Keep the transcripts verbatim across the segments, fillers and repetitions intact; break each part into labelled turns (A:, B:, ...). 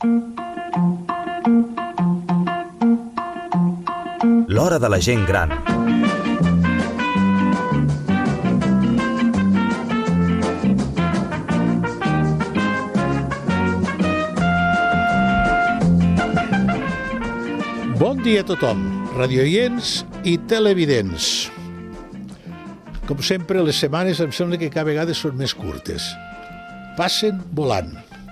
A: L'hora de la gent gran.
B: Bon dia a tothom, radioients i televidents. Com sempre, les setmanes em sembla que cada vegada són més curtes. Passen volant.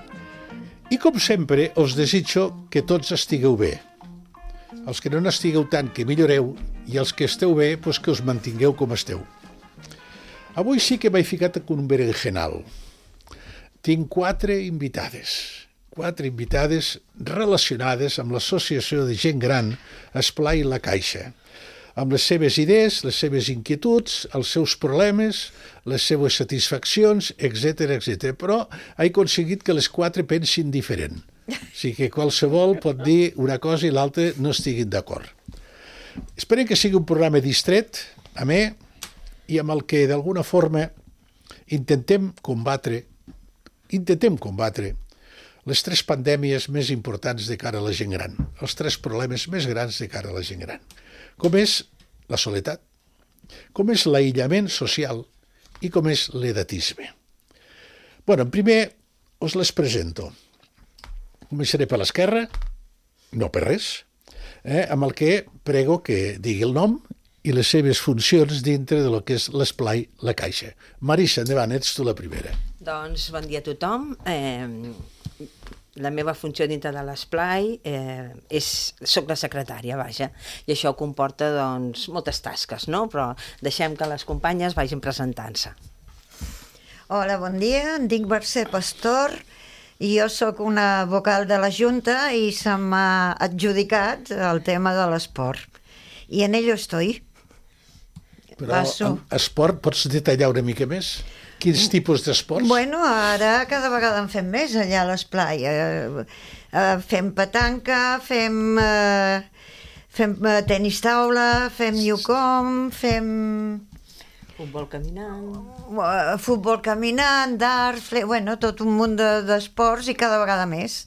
B: I com sempre, us desitjo que tots estigueu bé. Els que no n'estigueu tant, que milloreu, i els que esteu bé, doncs que us mantingueu com esteu. Avui sí que m'he ficat amb un berenjenal. Tinc quatre invitades. Quatre invitades relacionades amb l'Associació de Gent Gran Esplai La Caixa, amb les seves idees, les seves inquietuds, els seus problemes, les seves satisfaccions, etcètera, etcètera. Però he aconseguit que les quatre pensin diferent. O sigui que qualsevol pot dir una cosa i l'altra no estiguin d'acord. Esperem que sigui un programa distret, amè, i amb el que d'alguna forma intentem combatre, intentem combatre les tres pandèmies més importants de cara a la gent gran, els tres problemes més grans de cara a la gent gran, com és la soledat, com és l'aïllament social i com és l'edatisme. Bé, en primer us les presento. Començaré per l'esquerra, no per res, eh, amb el que prego que digui el nom i les seves funcions dintre de lo que és l'esplai La Caixa. Marissa, endavant, ets tu la primera.
C: Doncs bon dia a tothom. Eh, la meva funció dintre de l'esplai eh, és, soc la secretària, vaja, i això comporta doncs moltes tasques, no? Però deixem que les companyes vagin presentant-se.
D: Hola, bon dia, em dic Mercè Pastor i jo sóc una vocal de la Junta i se m'ha adjudicat el tema de l'esport. I en ello estoy.
B: Però
D: Passo.
B: en esport pots detallar una mica més? Quins tipus d'esports?
D: Bueno, ara cada vegada en fem més allà a l'esplai. Eh, eh, fem petanca, fem, eh, fem eh, tenis taula, fem newcom, fem
C: Futbol caminant.
D: eh, futbol caminant, dart, fle... bueno, tot un munt de- d'esports i cada vegada més.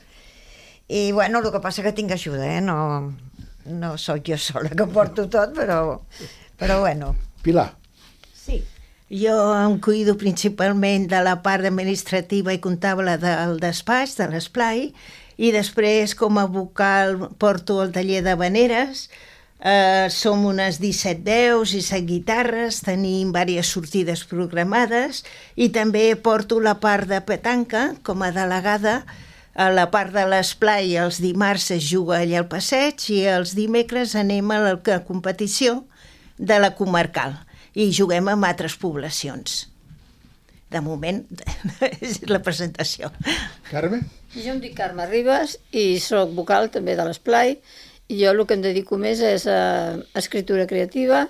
D: I bueno, el que passa que tinc ajuda, eh? No, no sóc jo sola que porto tot, però, però bueno.
B: Pilar.
E: Sí, jo em cuido principalment de la part administrativa i comptable del despatx, de l'esplai, i després com a vocal porto el taller de veneres. Eh, som unes disset veus i set guitarres, tenim diverses sortides programades i també porto la part de petanca com a delegada. A la part de l'esplai els dimarts es juga allà al passeig i els dimecres anem a la competició de la comarcal i juguem amb altres poblacions. De moment, és la presentació.
B: Carme?
F: Jo em dic Carme Ribas i sóc vocal també de l'esplai i jo el que em dedico més és a escriptura creativa,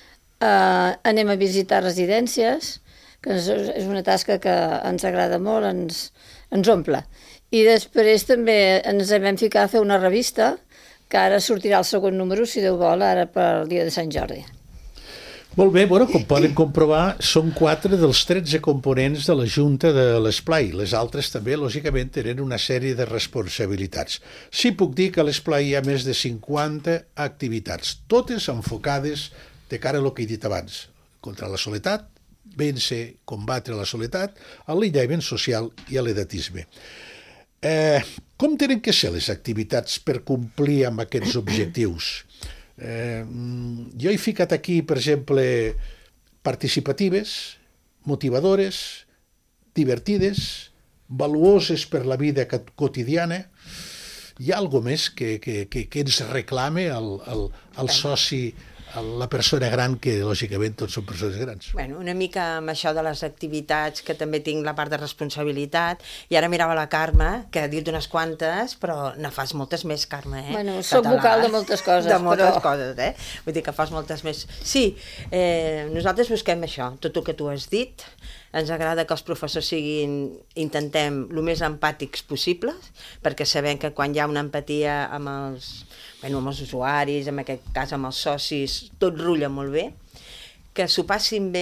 F: a, anem a visitar residències, que és, és una tasca que ens agrada molt, ens, ens omple. I després també ens vam ficar a fer una revista que ara sortirà el segon número, si Déu vol, ara pel dia de Sant Jordi.
B: Molt bé, bueno, com poden comprovar, són quatre dels tretze components de la Junta de l'Esplai. Les altres també, lògicament, tenen una sèrie de responsabilitats. Sí puc dir que a l'Esplai hi ha més de cinquanta activitats, totes enfocades de cara a lo que he dit abans, contra la soledat, vèncer, combatre la soledat, a l'aïllament social i a l'edatisme. Eh, com tenen que ser les activitats per complir amb aquests objectius? Eh, jo he ficat aquí, per exemple, participatives, motivadores, divertides, valuoses per la vida quotidiana. Hi ha alguna més que, que, que, que ens reclame el, el, el soci, la persona gran, que lògicament tots són persones grans.
C: Bueno, una mica amb això de les activitats, que també tinc la part de responsabilitat, i ara mirava la Carme, que ha dit unes quantes, però ne fas moltes més, Carme, eh?
F: Bueno, soc vocal de moltes coses,
C: de moltes
F: però...
C: coses, eh? Vull dir que fas moltes més. Sí, eh, nosaltres busquem això, tot el que tu has dit. Ens agrada que els professors siguin, intentem, el més empàtics possibles, perquè sabem que quan hi ha una empatia amb els, bueno, amb els usuaris, en aquest cas amb els socis, tot rutlla molt bé, que s'ho passin bé,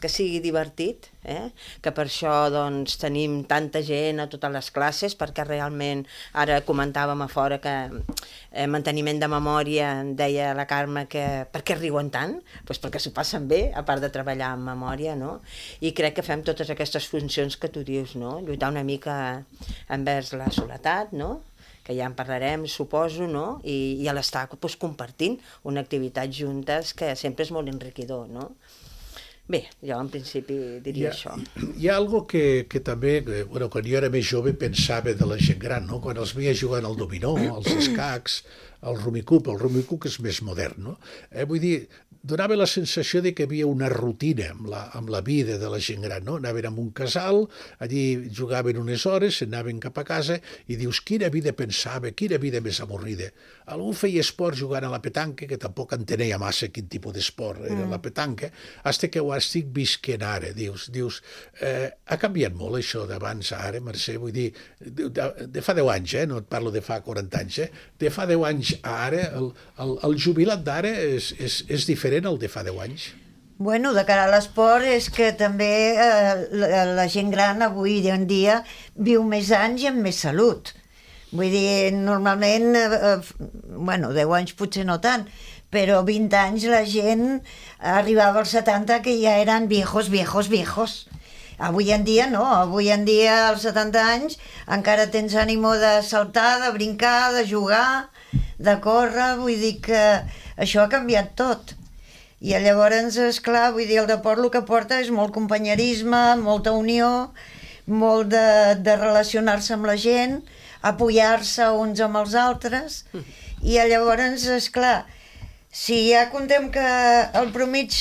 C: que sigui divertit, eh? Que per això doncs, tenim tanta gent a totes les classes, perquè realment, ara comentàvem a fora que eh, manteniment de memòria, deia la Carme, que per què riuen tant? Pues perquè s'ho passen bé, a part de treballar en memòria, no? I crec que fem totes aquestes funcions que tu dius, no? Lluitar una mica envers la soledat, no? Que ja en parlarem, suposo, no? I, i a l'estar pues, compartint una activitat juntes que sempre és molt enriquidor, no? Bé, jo en principi diria
B: hi ha,
C: això.
B: Hi ha algo que, que també, que, bueno, quan jo era més jove pensava de la gent gran, no? Quan els veia jugant al dominó, als escacs, al rumicup, el rumicup és més modern, no? Eh, vull dir, donava la sensació de que hi havia una rutina amb la, amb la vida de la gent gran, no? Anaven a un casal, allí jugaven unes hores, anaven cap a casa i dius, quina vida pensava, quina vida més avorrida. Algú feia esport jugant a la petanca, que tampoc entenia massa quin tipus d'esport era mm. la petanca, fins que ho estic visquent ara, dius, dius eh, ha canviat molt això d'abans a ara, Mercè, vull dir, de, de, de fa deu anys, eh? No et parlo de fa quaranta anys, eh? De fa deu anys a ara, el, el, el jubilat d'ara és, és, és diferent al de fa deu anys?
D: Bueno, de cara a l'esport és que també eh, la, la gent gran avui en dia viu més anys i amb més salut. Vull dir, normalment, eh, bueno, deu anys potser no tant, però vint anys la gent arribava als setanta que ja eren viejos, viejos, viejos. Avui en dia no, avui en dia als setanta anys encara tens ànimo de saltar, de brincar, de jugar, de córrer, vull dir que això ha canviat tot. I llavors, esclar, vull dir, el deport el que porta és molt companyerisme, molta unió, molt de, de relacionar-se amb la gent, apoyar-se uns amb els altres, i llavors, esclar, si ja contem que el promig,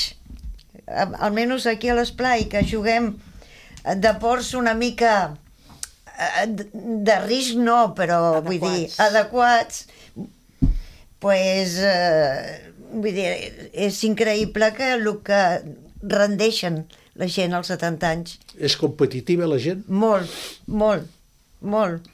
D: almenys aquí a l'Esplai, que juguem deports una mica de risc no, però adequats. Vull dir, adequats, pues, eh, vull dir, és increïble que el que rendeixen la gent als setanta anys.
B: És competitiva la gent?
D: Molt, molt, molt.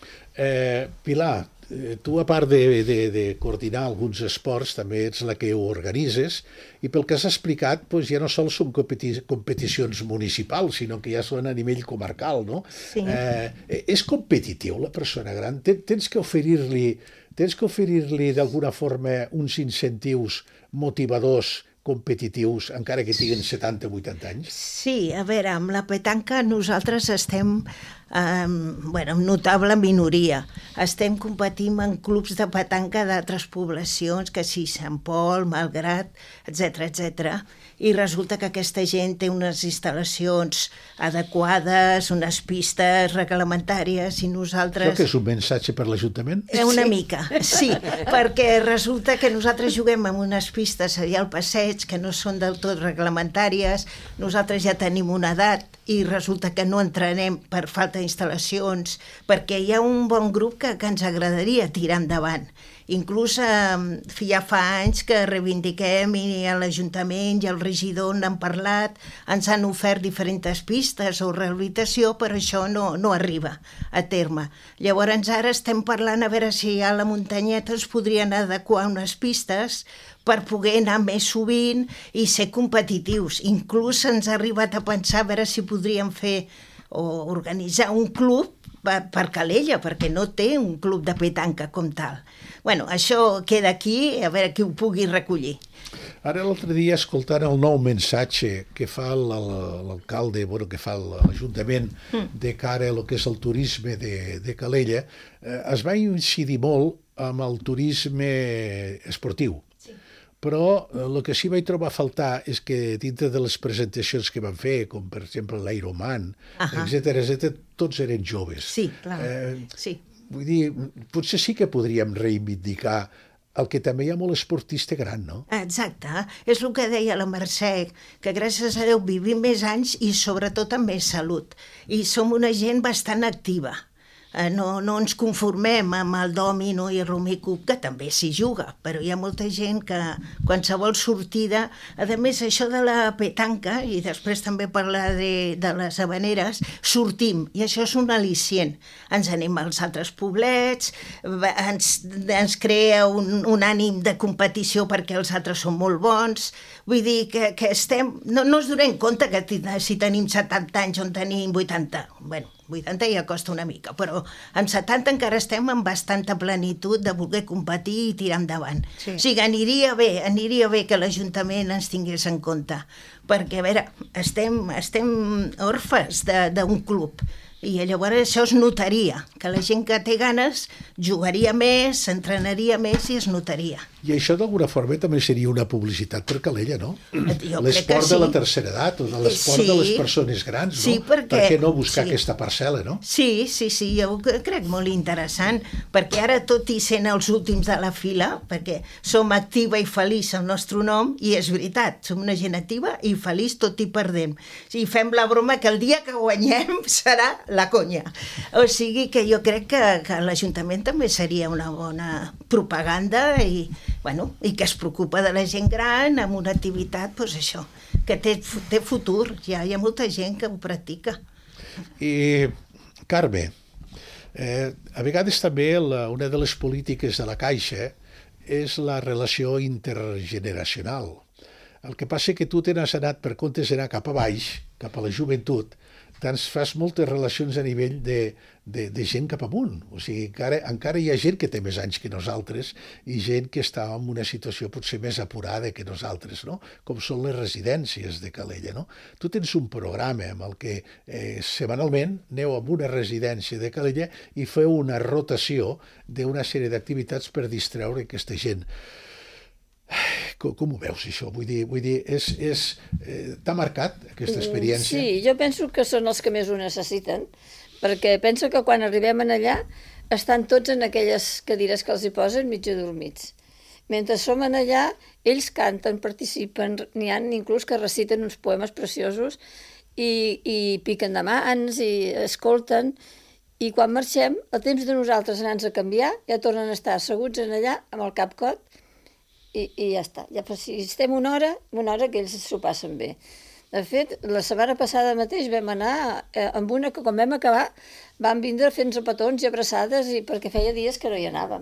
B: Eh, Pilar, tu a part de, de, de coordinar alguns esports també ets la que ho organitzes i pel que has explicat doncs ja no sols són competi competicions municipals sinó que ja són a nivell comarcal, no?
E: Sí.
B: Eh, és competitiu la persona gran? Tens que oferir-li tens que oferir-li d'alguna forma uns incentius motivadors competitius, encara que tinguin setanta o vuitanta anys?
E: Sí, a veure, amb la petanca nosaltres estem eh, bueno, en notable minoria. Estem competint en clubs de petanca d'altres poblacions, que sí, Sant Pol, Malgrat, etcètera, etcètera. I resulta que aquesta gent té unes instal·lacions adequades, unes pistes reglamentàries, i nosaltres...
B: Això que és un missatge per l'Ajuntament?
E: Una
D: Sí.
E: mica, sí, perquè resulta que nosaltres juguem en unes pistes allà al passeig que no són del tot reglamentàries, nosaltres ja tenim una edat i resulta que no entrenem per falta d'instal·lacions, perquè hi ha un bon grup que, que ens agradaria tirar endavant. Inclús eh, ja fa anys que reivindiquem i a l'Ajuntament i el regidor n'han parlat, ens han ofert diferents pistes o rehabilitació, però això no, no arriba a terme. Llavors ara estem parlant a veure si a la muntanyeta es podrien adequar unes pistes per poder anar més sovint i ser competitius. Inclús ens ha arribat a pensar a veure si podríem fer o organitzar un club per, per Calella, perquè no té un club de petanca com tal. Bueno, això queda aquí, a veure qui ho pugui recollir.
B: Ara l'altre dia, escoltant el nou missatge que fa l'alcalde, bueno, que fa l'Ajuntament de cara a lo que és el turisme de, de Calella, eh, es va incidir molt amb el turisme esportiu. Però el que sí vaig trobar a faltar és que dintre de les presentacions que van fer, com per exemple l'Ironman, etcètera, etcètera, tots eren joves.
E: Sí, clar,
B: Eh,
E: sí.
B: Vull dir, potser sí que podríem reivindicar el que també hi ha molt esportista gran, no?
E: Exacte, és el que deia la Mercè, que gràcies a Déu vivim més anys i sobretot amb més salut. I som una gent bastant activa. Eh, no, no ens conformem amb el dòmino i el rumicup, que també s'hi juga, però hi ha molta gent que qualsevol sortida, a més això de la petanca, i després també parlar de, de les habaneres, sortim, i això és un al·licient. Ens anem als altres poblets, ens, ens crea un, un ànim de competició perquè els altres són molt bons, vull dir que, que estem... No, no ens donem compte que si tenim setanta anys o en tenim vuitanta, bueno, vuitanta ja costa una mica, però amb setanta encara estem amb bastanta plenitud de voler competir i tirar endavant. Sí. O sigui, aniria bé, aniria bé que l'Ajuntament ens tingués en compte, perquè, a veure, estem, estem orfes d'un club, i llavors això es notaria, que la gent que té ganes jugaria més, s'entrenaria més i es notaria.
B: I això d'alguna forma també seria una publicitat per Calella, no?
E: Jo
B: l'esport
E: sí.
B: de la tercera edat o de l'esport sí. de les persones grans, no?
E: Sí, perquè...
B: Per què no buscar
E: sí.
B: aquesta parcel·la, no?
E: Sí, sí, sí, jo ho crec molt interessant, perquè ara tot i sent els últims de la fila, perquè som activa i feliç el nostre nom, i és veritat, som una gent activa i feliç tot i perdem. I fem la broma que el dia que guanyem serà la conya. O sigui que jo crec que, que l'Ajuntament també seria una bona propaganda i, bueno, i que es preocupa de la gent gran amb una activitat, doncs això, que té, té futur. Ja hi ha molta gent que ho practica.
B: I, Carme, eh, a vegades també la, una de les polítiques de la Caixa és la relació intergeneracional. El que passa que tu te n'has anat, per comptes d'anar cap a baix, cap a la joventut, tens fas moltes relacions a nivell de, de, de gent cap amunt. O sigui, encara, encara hi ha gent que té més anys que nosaltres i gent que està en una situació potser més apurada que nosaltres, no? Com són les residències de Calella, no? Tu tens un programa amb el que eh, setmanalment aneu a una residència de Calella i feu una rotació d'una sèrie d'activitats per distreure aquesta gent. Com, com ho veus, això? Vull dir, vull dir és, és, eh, t'ha marcat aquesta experiència?
F: Sí, jo penso que són els que més ho necessiten, perquè penso que quan arribem allà estan tots en aquelles cadires que els hi posen mig adormits. Mentre som allà, ells canten, participen, n'hi ha inclús que reciten uns poemes preciosos i, i piquen de mans i escolten, i quan marxem, el temps de nosaltres anar-nos a canviar, ja tornen a estar asseguts allà amb el cap cot, I, i ja està. Ja, si estem una hora, una hora que ells s'ho passen bé. De fet, la setmana passada mateix vam anar eh, amb una que quan vam acabar vam vindre fent-nos petons i abraçades i perquè feia dies que no hi anàvem.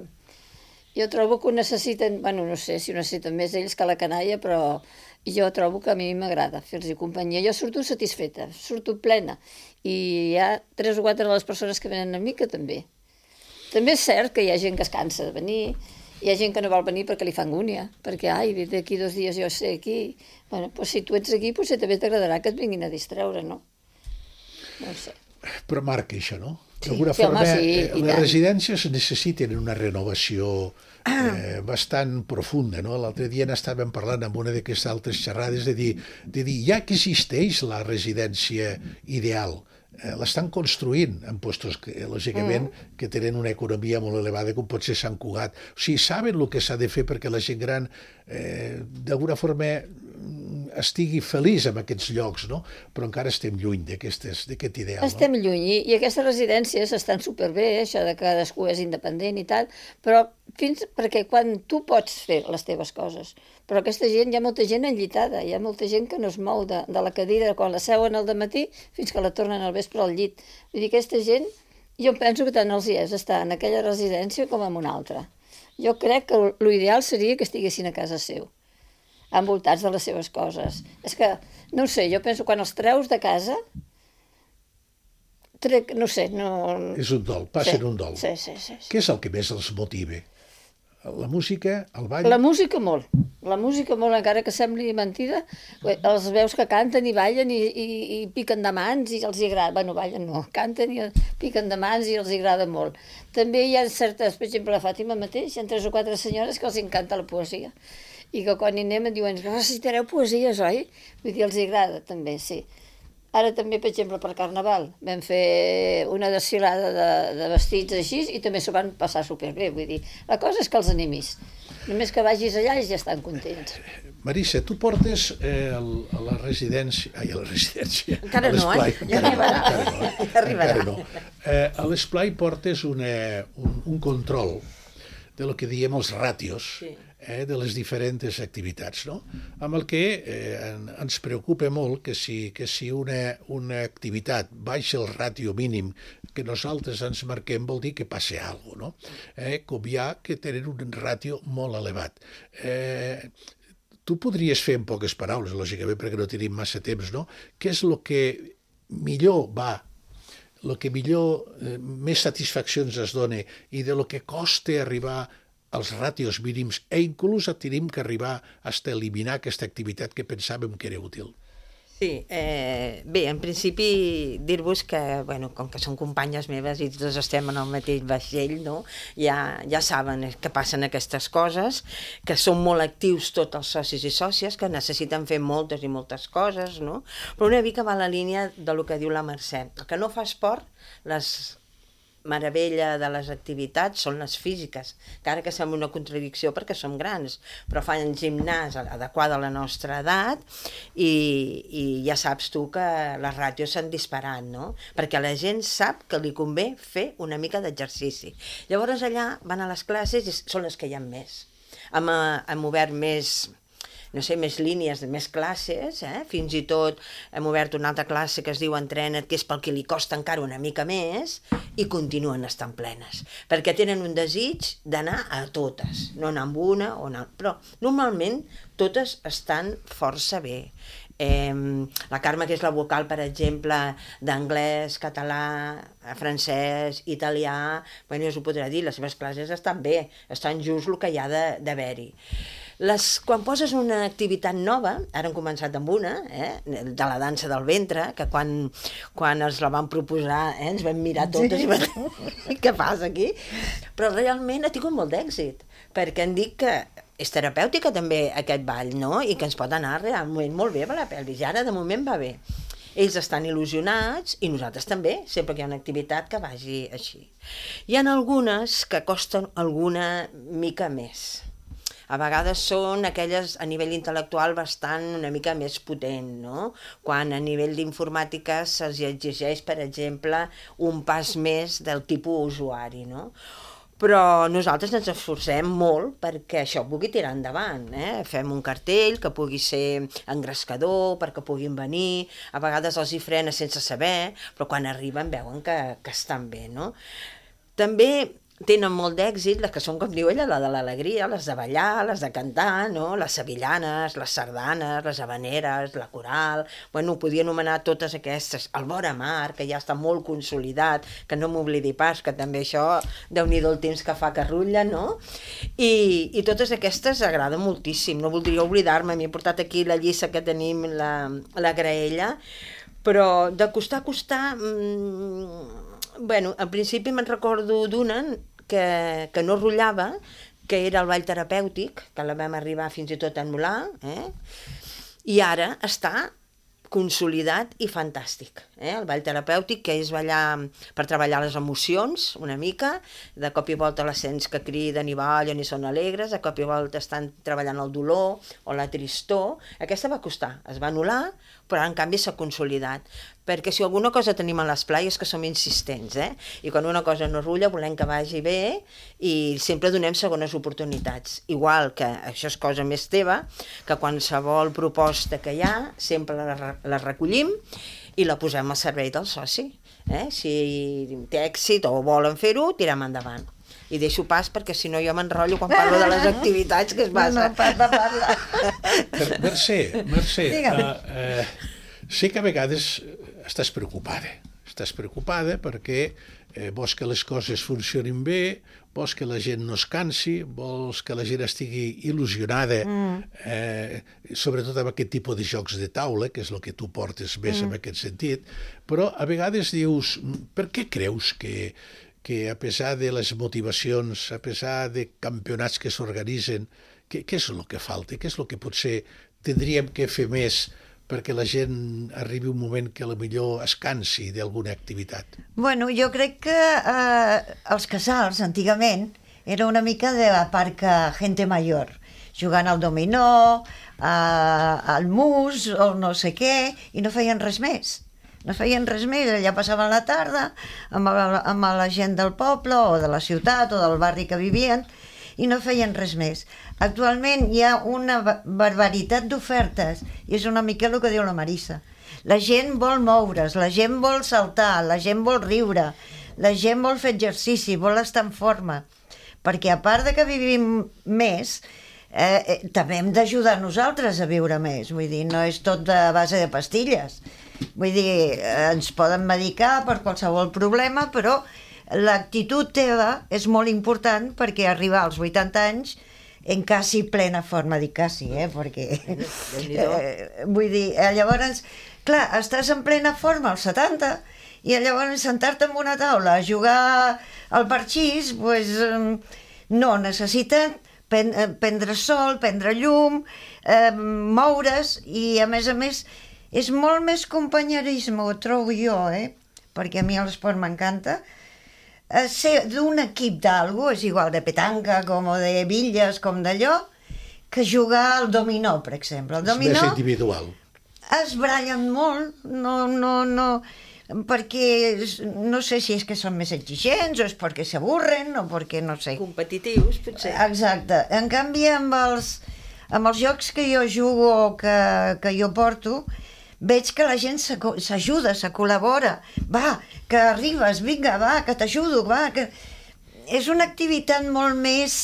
F: Jo trobo que ho necessiten, bueno, no sé si ho necessiten més ells que la canalla, però jo trobo que a mi m'agrada fer-los companyia. Jo surto satisfeta, surto plena i hi ha tres o quatre de les persones que venen a mi que també. També és cert que hi ha gent que es cansa de venir. Hi ha gent que no vol venir perquè li fa angúnia, perquè, ai, d'aquí dos dies jo sé aquí. Bueno, doncs si tu ets aquí, potser també t'agradarà que et vinguin a distreure, no? No ho sé.
B: Però marca això, no?
F: Sí,
B: D'alguna
F: sí,
B: forma,
F: home, sí,
B: eh,
F: i
B: les
F: tant.
B: residències necessiten una renovació eh, bastant profunda, no? L'altre dia n'estàvem parlant amb una d'aquestes altres xerrades de dir, de dir, ja que existeix la residència ideal, eh, l'estan construint en postos que, lògicament, mm. que tenen una economia molt elevada, com pot ser Sant Cugat. O sigui, saben el que s'ha de fer perquè la gent gran, eh, d'alguna forma, estigui feliç en aquests llocs, no? Però encara estem lluny d'aquest ideal.
F: Estem
B: no?
F: lluny, i, i aquestes residències estan superbé, això de que cadascú és independent i tal, però fins perquè quan tu pots fer les teves coses, però aquesta gent, hi ha molta gent enllitada, hi ha molta gent que no es mou de, de la cadira quan la seuen al dematí fins que la tornen al vespre al llit. Vull dir, aquesta gent, jo penso que tant els hi és estar en aquella residència com en una altra. Jo crec que l'ideal seria que estiguessin a casa seu, envoltats de les seves coses. És que, no ho sé, jo penso quan els treus de casa, trec, no sé, no...
B: És un dol, passen
F: sí,
B: un dol.
F: Sí, sí, sí, sí.
B: Què és el que més els motiva? La música, el ball?
F: La música molt, la música molt, encara que sembli mentida, els veus que canten i ballen i, i, i piquen de mans i els hi agrada, bueno, ballen no, canten i piquen de mans i els hi agrada molt. També hi ha certes, per exemple, a Fàtima mateix, hi ha tres o quatre senyores que els encanta la poesia, i que quan hi anem et diuen, recitareu poesies, oi? Vull dir, els agrada també, sí. Ara també, per exemple, per Carnaval, vam fer una desfilada de, de vestits així i també s'ho van passar superbé, vull dir, la cosa és que els animis. Només que vagis allà i ja estan contents.
B: Marissa, tu portes eh, el, a la residència... Ai, a la residència.
C: Encara
B: a
C: no, eh?
B: l'esplai.
C: Ja arribarà.
B: Encara no, eh?
C: Ja arribarà.
B: Encara no. Eh, a l'esplai portes una, un, un control de lo que diem els ràtios,
C: Sí.
B: eh, de les diferents activitats, no? Amb el que eh, en, ens preocupa molt que si, que si una, una activitat baixa el ràtio mínim que nosaltres ens marquem vol dir que passa alguna cosa, no? Eh, com hi ha que tenen un ràtio molt elevat. Eh, tu podries fer en poques paraules, lògicament, perquè no tenim massa temps, no? Què és el que millor va, el que millor, eh, més satisfaccions es dona i de lo que costa arribar als ràtios mínims e inclús tenim que arribar a eliminar aquesta activitat que pensàvem que era útil.
C: Sí, eh, bé, en principi dir-vos que, bueno, com que són companyes meves i tots estem en el mateix vaixell, no? ja, ja saben que passen aquestes coses, que són molt actius tots els socis i sòcies, que necessiten fer moltes i moltes coses, no? Però una mica va a la línia de lo que diu la Mercè. El que no fa esport, les meravella de les activitats són les físiques, encara que sembla una contradicció perquè som grans, però fan gimnàs adequat a la nostra edat i, i ja saps tu que les ràtios s'han disparat, no? Perquè la gent sap que li convé fer una mica d'exercici. Llavors allà van a les classes i són les que hi ha més. Hem, hem obert més... no sé, més línies, més classes, eh? Fins i tot hem obert una altra classe que es diu Entrena't, que és pel que li costa encara una mica més, i continuen estant plenes, perquè tenen un desig d'anar a totes, no anar amb una, o anar... però normalment totes estan força bé. Eh, la Carme, que és la vocal, per exemple, d'anglès, català, francès, italià, bueno, us ho podrà dir, les seves classes estan bé, estan just el que hi ha d'haver-hi. Les, quan poses una activitat nova, ara hem començat amb una, eh, de la dansa del ventre, que quan, quan ens la van proposar eh, ens vam mirar totes i vam dir, què passa aquí? Però realment ha tingut molt d'èxit, perquè han dit que és terapèutica també aquest ball, no? I que ens pot anar realment molt bé per la pelvis, i ara de moment va bé. Ells estan il·lusionats i nosaltres també, sempre que hi ha una activitat que vagi així. Hi ha algunes que costen alguna mica més. A vegades són aquelles a nivell intel·lectual bastant una mica més potent, no? Quan a nivell d'informàtica se'ls exigeix, per exemple, un pas més del tipus usuari, no? Però nosaltres ens esforcem molt perquè això pugui tirar endavant, eh? Fem un cartell que pugui ser engrescador perquè puguin venir, a vegades els hi frena sense saber, però quan arriben veuen que, que estan bé, no? També tenen molt d'èxit les que són, com diu ella, la de l'alegria, les de ballar, les de cantar, no? Les sevillanes, les sardanes, les habaneres, la coral... Bueno, ho podia anomenar totes aquestes. El vora mar, que ja està molt consolidat, que no m'oblidi pas, que també això, déu-n'hi-do el temps que fa que rutlla, no? I, i totes aquestes agraden moltíssim. No voldria oblidar-me, m'he portat aquí la lliça que tenim, la, la graella, però de costar a costar... Mmm, bueno, al principi me'n recordo d'una que, que no rotllava, que era el ball terapèutic, que la vam arribar fins i tot a anul·lar, eh? I ara està consolidat i fantàstic. Eh? El ball terapèutic, que és ballar per treballar les emocions, una mica, de cop i volta les sents que criden i ballen i són alegres, de cop i volta estan treballant el dolor o la tristor. Aquesta va costar, es va anul·lar, però en canvi s'ha consolidat. Perquè si alguna cosa tenim a l'esplai és que som insistents, eh? I quan una cosa no rutlla volem que vagi bé i sempre donem segones oportunitats. Igual que això és cosa més teva, que qualsevol proposta que hi ha sempre la, la recollim i la posem al servei del soci. Eh? Si té èxit o volen fer-ho, tirem endavant. I deixo pas perquè si no jo m'enrotllo quan parlo de les activitats que es basa.
D: No, no, parla, parla.
B: Mercè, Mercè,
D: Digue'm.
B: uh, uh, sé que a vegades estàs preocupada. Estàs preocupada perquè eh, vols que les coses funcionin bé, vols que la gent no es cansi, vols que la gent estigui il·lusionada, mm. eh, sobretot amb aquest tipus de jocs de taula, que és el que tu portes més mm. en aquest sentit, però a vegades dius, per què creus que, que a pesar de les motivacions, a pesar de campionats que s'organitzen, què, què és el que falta? Què és el que potser tindríem que fer més perquè la gent arribi un moment que potser es cansi d'alguna activitat?
D: Bueno, jo crec que eh, els casals, antigament, era una mica de la parca gente mayor, jugant al dominó, a, al mus o no sé què, i no feien res més. No feien res més, allà passaven la tarda amb la, amb la gent del poble o de la ciutat o del barri que vivien i no feien res més. Actualment hi ha una barbaritat d'ofertes i és una mica el que diu la Marisa. La gent vol moure's, la gent vol saltar, la gent vol riure, la gent vol fer exercici, vol estar en forma, perquè a part de que vivim més, eh, eh, també hem d'ajudar nosaltres a viure més, vull dir, no és tot a base de pastilles. Vull dir, ens poden medicar per qualsevol problema, però l'actitud teva és molt important perquè arribar als vuitanta anys en quasi plena forma, dic quasi, eh, perquè... Eh, vull dir, llavors, clar, estàs en plena forma als setanta i llavors sentar-te en una taula a jugar al parxís, pues, no, necessiten prendre sol, prendre llum, eh, moure's i, a més a més, és molt més companyerisme, ho trobo jo, eh? Perquè a mi l'esport m'encanta. Eh, ser d'un equip d'algú, és igual de petanca, com de billes, com d'allò, que jugar al dominó, per exemple. El dominó...
B: És més individual.
D: Es brallen molt, no, no, no... perquè no sé si és que són més exigents o és perquè s'avorren o perquè no sé.
C: Competitius, potser.
D: Exacte. En canvi, amb els, amb els jocs que jo jugo o que, que jo porto, veig que la gent s'ajuda, se col·labora. Va, que arribes, vinga, va, que t'ajudo, va, que... És una activitat molt més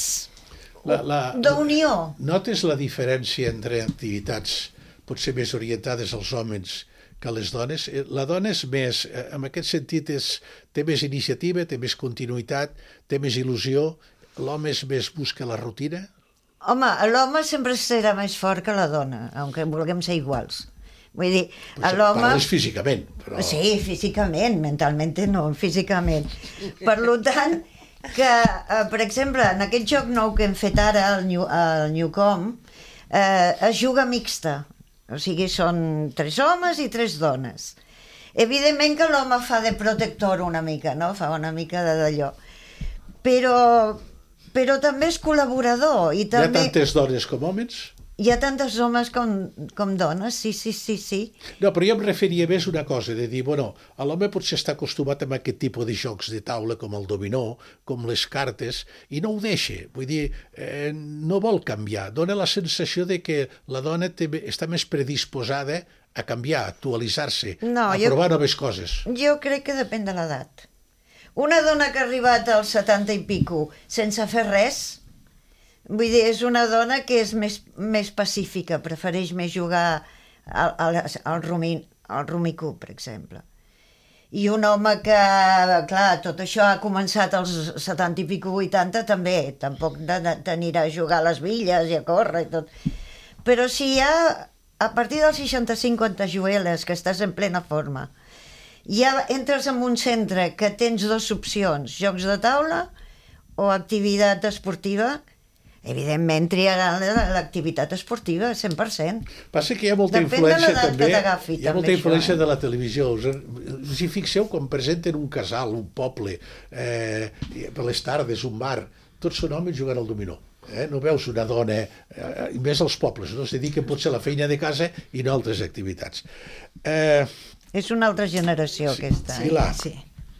D: d'unió.
B: Notes la diferència entre activitats potser més orientades als homes que a les dones? La dona és més, en aquest sentit, és, té més iniciativa, té més continuïtat, té més il·lusió. L'home és més busca la rutina?
D: Home, l'home sempre serà més fort que la dona, aunque vulguem ser iguals. Vull dir, l'home...
B: Parles físicament, però...
D: Sí, físicament, mentalment no, físicament. Per tant, que, eh, per exemple, en aquest joc nou que hem fet ara, el, New, el Newcom, eh, es juga mixta. O sigui, són tres homes i tres dones. Evidentment que l'home fa de protector una mica, no? Fa una mica d'allò. Però, però també és col·laborador. I també...
B: Hi ha tantes dones com homes?
D: Hi ha tantes homes com, com dones, sí, sí, sí, sí.
B: No, però jo em referia més a una cosa, de dir, bueno, l'home potser està acostumat a aquest tipus de jocs de taula, com el dominó, com les cartes, i no ho deixa. Vull dir, eh, no vol canviar. Dóna la sensació de que la dona té, està més predisposada a canviar, a actualitzar-se, no, a jo, provar noves coses.
D: Jo crec que depèn de l'edat. Una dona que ha arribat als setanta i pico sense fer res... Vull dir, és una dona que és més, més pacífica, prefereix més jugar al, al, al, rumi, al rumicú, per exemple. I un home que, clar, tot això ha començat als setanta i pico, vuitanta, també, tampoc t'anirà a jugar a les billes i a córrer i tot. Però si hi ha, a partir dels seixanta-cinc, quan t'ajueles, que estàs en plena forma, ja entres en un centre que tens dues opcions, jocs de taula o activitat esportiva. Evidentment triaran l'activitat esportiva, cent per cent.
B: Passa que hi ha molta
D: Depèn
B: influència
D: de
B: també,
D: agafi,
B: hi ha
D: també
B: molta influència
D: això, eh?
B: de la televisió. Us, us hi fixeu quan presenten un casal, un poble, eh, per les tardes, un bar, tots són homes jugant al dominó. Eh? No veus una dona, eh, i més als pobles, no? Es dediquen potser a la feina de casa i no a altres activitats. Eh,
D: És una altra generació,
B: sí,
D: aquesta.
B: Pilar,
D: Sí.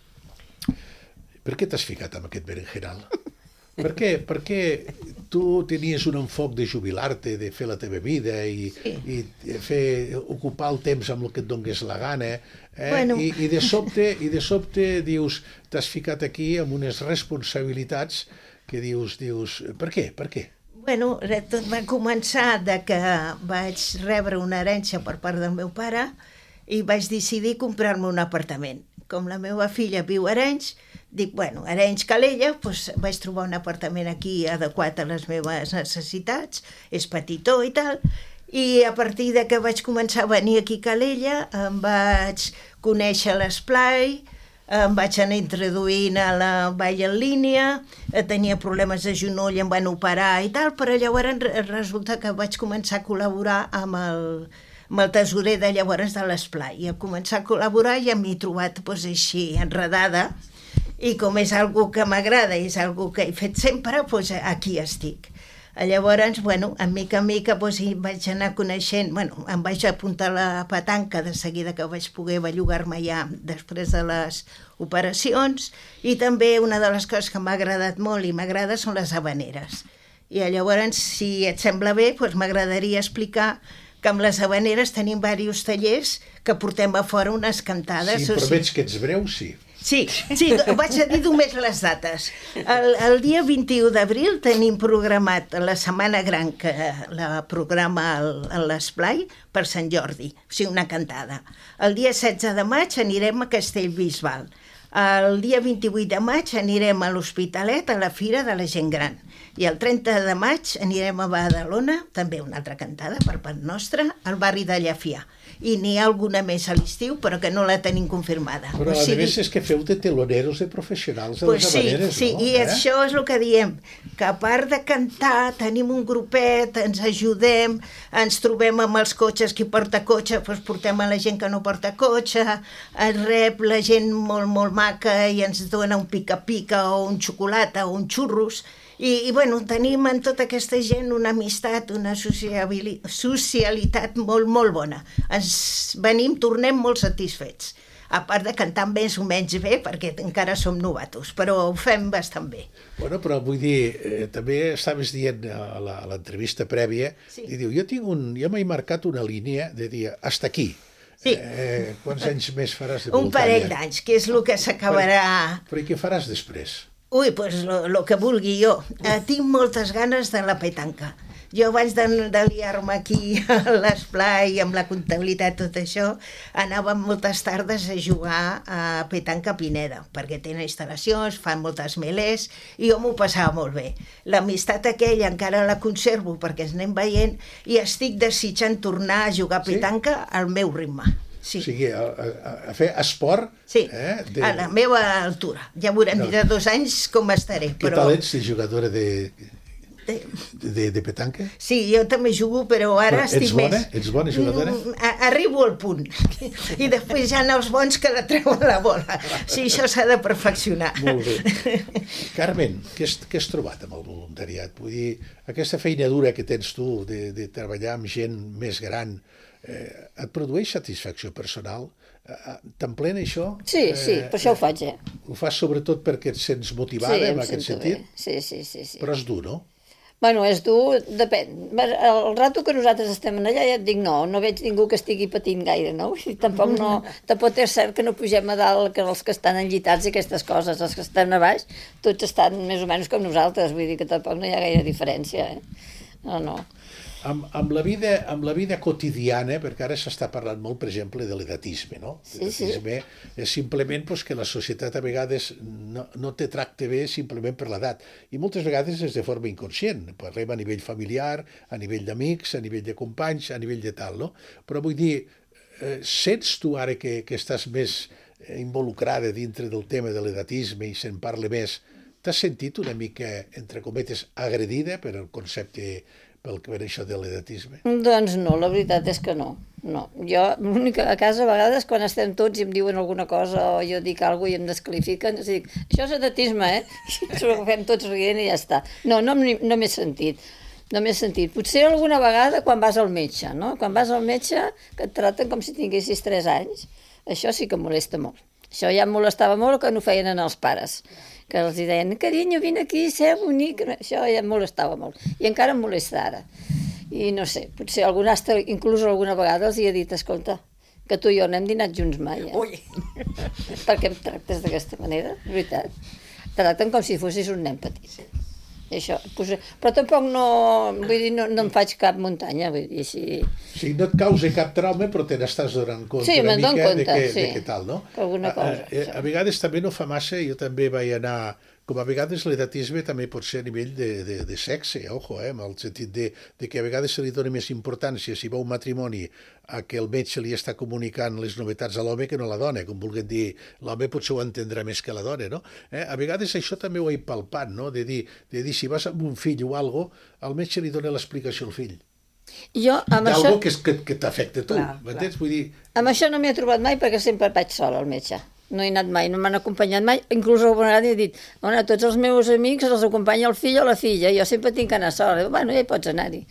B: Per què t'has ficat amb aquest berenjenal? Per què? Perquè tu tenies un enfoc de jubilar-te, de fer la teva vida i, sí. i fer, ocupar el temps amb el que et dongués la gana, eh? Bueno. I, i, de sobte, i de sobte dius, t'has ficat aquí amb unes responsabilitats que dius, dius, per què? Per què?
E: Bueno, tot va començar de que vaig rebre una herència per part del meu pare i vaig decidir comprar-me un apartament. Com la meva filla viu a Arenys, dic, bueno, Arenys, Calella, doncs vaig trobar un apartament aquí adequat a les meves necessitats, és petitó i tal, i a partir de que vaig començar a venir aquí a Calella, em vaig conèixer l'esplai, em vaig anar introduint a la ball en línia, tenia problemes de genoll, em van operar i tal, però llavors resulta que vaig començar a col·laborar amb el... amb el tesorer de llavors de l'esplai. I a començar a col·laborar ja m'he trobat doncs, així enredada I com és algú que m'agrada, és algú que he fet sempre, doncs aquí estic. Llavors, bueno, a mica a mica doncs, vaig anar coneixent, bueno, em vaig apuntar a la petanca de seguida que vaig poder bellugar-me ja després de les operacions, i també una de les coses que m'ha agradat molt i m'agrada són les habaneres. I llavors, si et sembla bé, doncs m'agradaria explicar que amb les habaneres tenim diversos tallers que portem a fora unes cantades.
B: Si em permets que ets breu, sí.
E: Sí, sí, vaig a dir només les dates. El, el dia vint-i-u d'abril tenim programat la Setmana Gran, que la programa a l'Esplai per Sant Jordi, o sigui, una cantada. El dia setze de maig anirem a Castellbisbal. El dia vint-i-vuit de maig anirem a l'Hospitalet, a la Fira de la Gent Gran. I el trenta de maig anirem a Badalona, també una altra cantada per part nostra, al barri de Llafià. I n'hi ha alguna més a l'estiu, però que no la tenim confirmada.
B: Però
E: o sigui,
B: a més és que feu de teloneros de professionals de
E: pues
B: les
E: sí,
B: habaneres,
E: sí,
B: no?
E: I eh? això és el que diem, que a part de cantar tenim un grupet, ens ajudem, ens trobem amb els cotxes, qui porta cotxe, doncs portem a la gent que no porta cotxe, es rep la gent molt, molt maca i ens dona un pica-pica o un xocolata o un xurros. I, i bueno, tenim en tota aquesta gent una amistat, una socialitat molt, molt bona. Ens venim, tornem molt satisfets. A part de cantar més o menys bé, perquè encara som novatos, però ho fem bastant bé.
B: Bueno, però vull dir, eh, també estaves dient a la- a l'entrevista prèvia,
E: Sí.
B: i diu, jo tinc un, jo m'he marcat una línia de dir, hasta aquí.
E: Sí.
B: Eh, quants anys més faràs de
E: Un
B: voltalla?
E: parell d'anys, que és el que s'acabarà...
B: Però i què faràs després?
E: Ui, doncs pues lo, lo que vulgui jo. Eh, tinc moltes ganes de la petanca. Jo abans de, de liar-me aquí a l'esplai amb la comptabilitat, tot això, anava moltes tardes a jugar a petanca a Pineda, perquè tenen instal·lacions, fan moltes melés, i jo m'ho passava molt bé. L'amistat aquella encara la conservo perquè ens anem veient i estic desitjant tornar a jugar a petanca al meu ritme. Sí.
B: O sigui, a, a, a fer esport...
E: Sí,
B: eh, de...
E: a la meva altura. Ja veurem
B: No.
E: de dos anys com estaré.
B: Què
E: Però...
B: tal ets de jugadora de,
E: de...
B: de, de petanca?
E: Sí, jo també jugo, però ara
B: Però
E: estic
B: ets bona?
E: més...
B: Ets bona jugadora?
E: Mm, a- Arribo al punt. I després hi ha els bons que la treuen la bola. Sí, això s'ha de perfeccionar.
B: Molt bé. Carmen, què has, què has trobat amb el voluntariat? Vull dir, aquesta feina dura que tens tu de, de treballar amb gent més gran, eh, et produeix satisfacció personal? Eh, T'emplena això?
F: Sí, sí, per això ho faig, eh?
B: Ho fas sobretot perquè et sents motivada
F: Sí,
B: en
F: em
B: aquest
F: sento
B: sentit?
F: bé. Sí, sí, sí, sí.
B: Però és dur, no?
F: Bueno, és dur, depèn. El rato que nosaltres estem allà ja et dic no, no veig ningú que estigui patint gaire, no? I tampoc no, tampoc és cert que no pugem a dalt que els que estan enllitats i aquestes coses, els que estem a baix, tots estan més o menys com nosaltres, vull dir que tampoc no hi ha gaire diferència, eh? No, no.
B: Amb, amb, la vida, amb la vida quotidiana, perquè ara s'està parlant molt, per exemple, de l'edatisme, no?
F: Sí, sí.
B: L'edatisme és simplement pues, que la societat a vegades no, no te tracta bé simplement per l'edat. I moltes vegades és de forma inconscient. Parlem a nivell familiar, a nivell d'amics, a nivell de companys, a nivell de tal, no? Però vull dir, eh, sents tu ara que, que estàs més eh, involucrada dintre del tema de l'edatisme i se'n parla més, t'has sentit una mica, entre cometes, agredida per el concepte pel que ve això de l'edatisme?
F: Doncs no, la veritat és que no. No. Jo, l'única a casa, a vegades, quan estem tots i em diuen alguna cosa o jo dic alguna cosa i em descalifiquen, o sigui, això és edatisme, eh? I ens ho agafem tots rient i ja està. No, no, m'hi- no m'he sentit. No m'he sentit. Potser alguna vegada quan vas al metge, no? Quan vas al metge, que et traten com si tinguessis tres anys, això sí que em molesta molt. Això ja em molestava molt que no feien en els pares, que els deien, carinyo, vine aquí, sé bonic, això ja em molestava molt, i encara em molesta ara. I no sé, potser algun hasta, inclús alguna vegada els hi he dit, escolta, que tu i jo no hem dinat junts mai, eh?
E: Ui!
F: Per què em tractes d'aquesta manera? És veritat. Tracten com si fossis un nen petit. I això, pues, però tampoc no, vull dir, no, no em faig cap muntanya, vull dir, si...
B: O sigui, no et causa cap trauma, però te n'estàs donant compte
F: Sí,
B: una
F: me'n dono
B: mica
F: compte,
B: de, que,
F: sí.
B: de què tal, no?
F: Que alguna cosa,
B: A, a, a vegades també no fa massa, jo també vaig anar... Com a vegades l'edatisme també pot ser a nivell de, de, de sexe, ojo, eh, en el sentit de, de que a vegades se li dona més importància si va un matrimoni a que el metge li està comunicant les novetats a l'home que no a la dona, com vulguin dir, l'home potser ho entendrà més que la dona, no? Eh? A vegades això també ho he palpat, no? De dir, de dir si vas amb un fill o algo, el metge li dona l'explicació al fill.
F: Jo amb això,
B: D'algo que, és- que, que t'afecta a tu,
C: Clar,
B: m'entens? Vull dir,
F: amb això no m'hi he trobat mai perquè sempre vaig sola al metge. no he anat mai, no m'han acompanyat mai. Inclús alguna vegada he dit, bueno, tots els meus amics els acompanya el fill o la filla, jo sempre tinc que anar sola. Bueno, ja hi pots anar-hi.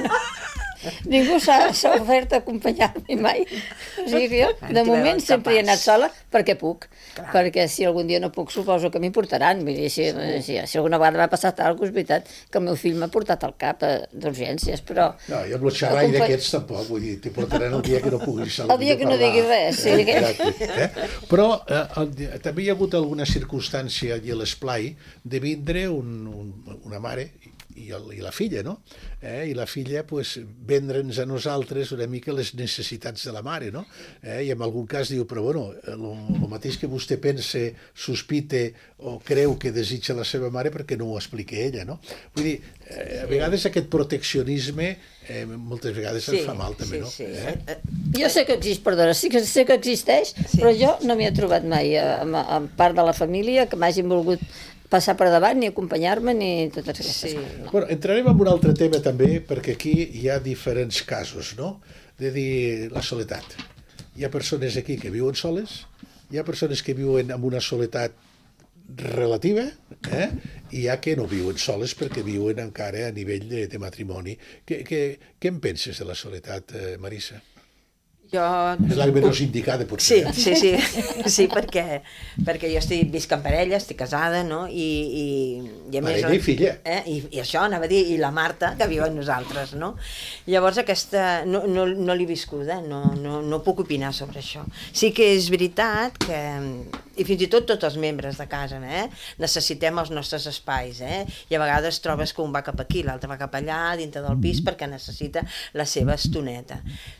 F: Ningú s'ha ofert a acompanyar-me mai. O sigui que jo, de moment, sempre he anat sola perquè puc. Clar. Perquè si algun dia no puc, suposo que m'hi portaran. Vull dir, si, si, si alguna vegada m'ha passat alguna cosa, és veritat que el meu fill m'ha portat al cap d'urgències, però...
B: No, jo amb el xerrai acompa... d'aquests tampoc, vull dir, t'hi portaran el dia que no puguis salir.
F: El dia que no digui res, sí.
B: Eh? Eh? Però eh, el, també hi ha hagut alguna circumstància allà a l'esplai de vindre un, un, una mare i, el, i la filla, no? Eh? I la filla, pues, vendre'ns a nosaltres una mica les necessitats de la mare, no? Eh? I en algun cas diu, però bueno, el mateix que vostè pense, sospite o creu que desitja la seva mare perquè no ho explica ella, no? Vull dir, eh, a vegades aquest proteccionisme eh, moltes vegades sí, ens fa mal també, sí, no?
F: Sí. Eh? Jo sé que exist, perdona, sí que sé que existeix, sí. Però jo no m'hi he trobat mai en, en part de la família que m'hagin volgut passar per davant, ni acompanyar-me, ni totes aquestes coses.
B: Sí. No. Bueno, entrarem en un altre tema també, perquè aquí hi ha diferents casos, no? De dir la soledat. Hi ha persones aquí que viuen soles, hi ha persones que viuen amb una soledat relativa, eh? I hi ha que no viuen soles perquè viuen encara a nivell de, de matrimoni. Què, què, què en penses de la soledat, eh, Marisa?
C: Jo...
B: És la menys indicada, potser.
C: Sí, sí, sí, sí perquè, perquè jo estic, visc en parella, estic casada, no? I, i, i a
B: parella
C: més,
B: i filla.
C: Eh? I, I això anava a dir, i la Marta, que viu amb nosaltres, no? Llavors aquesta, no, no, no l'he viscuda, no, no, no puc opinar sobre això. Sí que és veritat que, i fins i tot tots els membres de casa, eh? Necessitem els nostres espais, eh? I a vegades trobes que un va cap aquí, l'altre va cap allà, dintre del pis, perquè necessita la seva estoneta.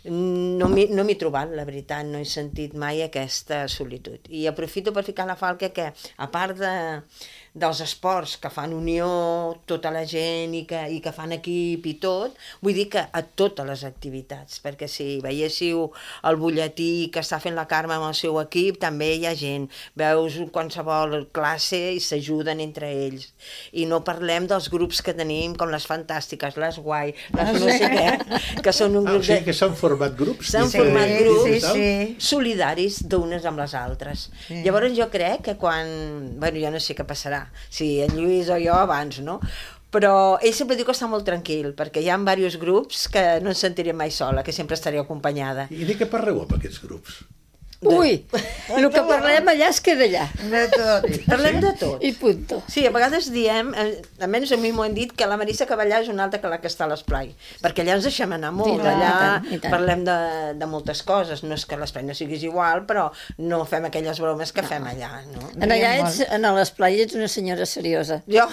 C: No m'hi no m'he trobat, la veritat, no he sentit mai aquesta solitud. I aprofito per ficar la falca que, a part de, dels esports que fan unió tota la gent i que, i que fan equip i tot, vull dir que a totes les activitats, perquè si veiéssiu el butlletí que està fent la Carme amb el seu equip, també hi ha gent, veus qualsevol classe i s'ajuden entre ells. I no parlem dels grups que tenim, com les fantàstiques, les guai, les no sé què, que són un
B: Ah,
C: grup
B: o sigui
C: de...
B: que s'han format grups?
C: S'han
B: Sí,
C: format
B: sí,
C: grups
B: sí,
D: sí.
C: solidaris d'unes amb les altres. Sí. Llavors jo crec que quan... Bueno, jo no sé què passarà, si en Lluís o jo abans, no? Però ell sempre diu que està molt tranquil, perquè hi ha diversos grups que no ens sentiré mai sola, que sempre estaré acompanyada.
B: I de què parleu amb aquests grups?
F: Ui, el que parlem allà es queda allà.
D: De tot.
C: Parlem de tot.
F: I punto.
C: Sí, a vegades diem, almenys a mi m'ho han dit, que la Marisa Cavallà és una altra que la que està a l'esplai, perquè allà ens deixem anar molt,
F: I tant,
C: allà
F: i tant, i tant.
C: parlem de, de moltes coses, no és que l'esplai no siguis igual, però no fem aquelles bromes que no. fem allà, no?
F: En allà ets, en l'esplai ets una senyora seriosa.
C: Jo...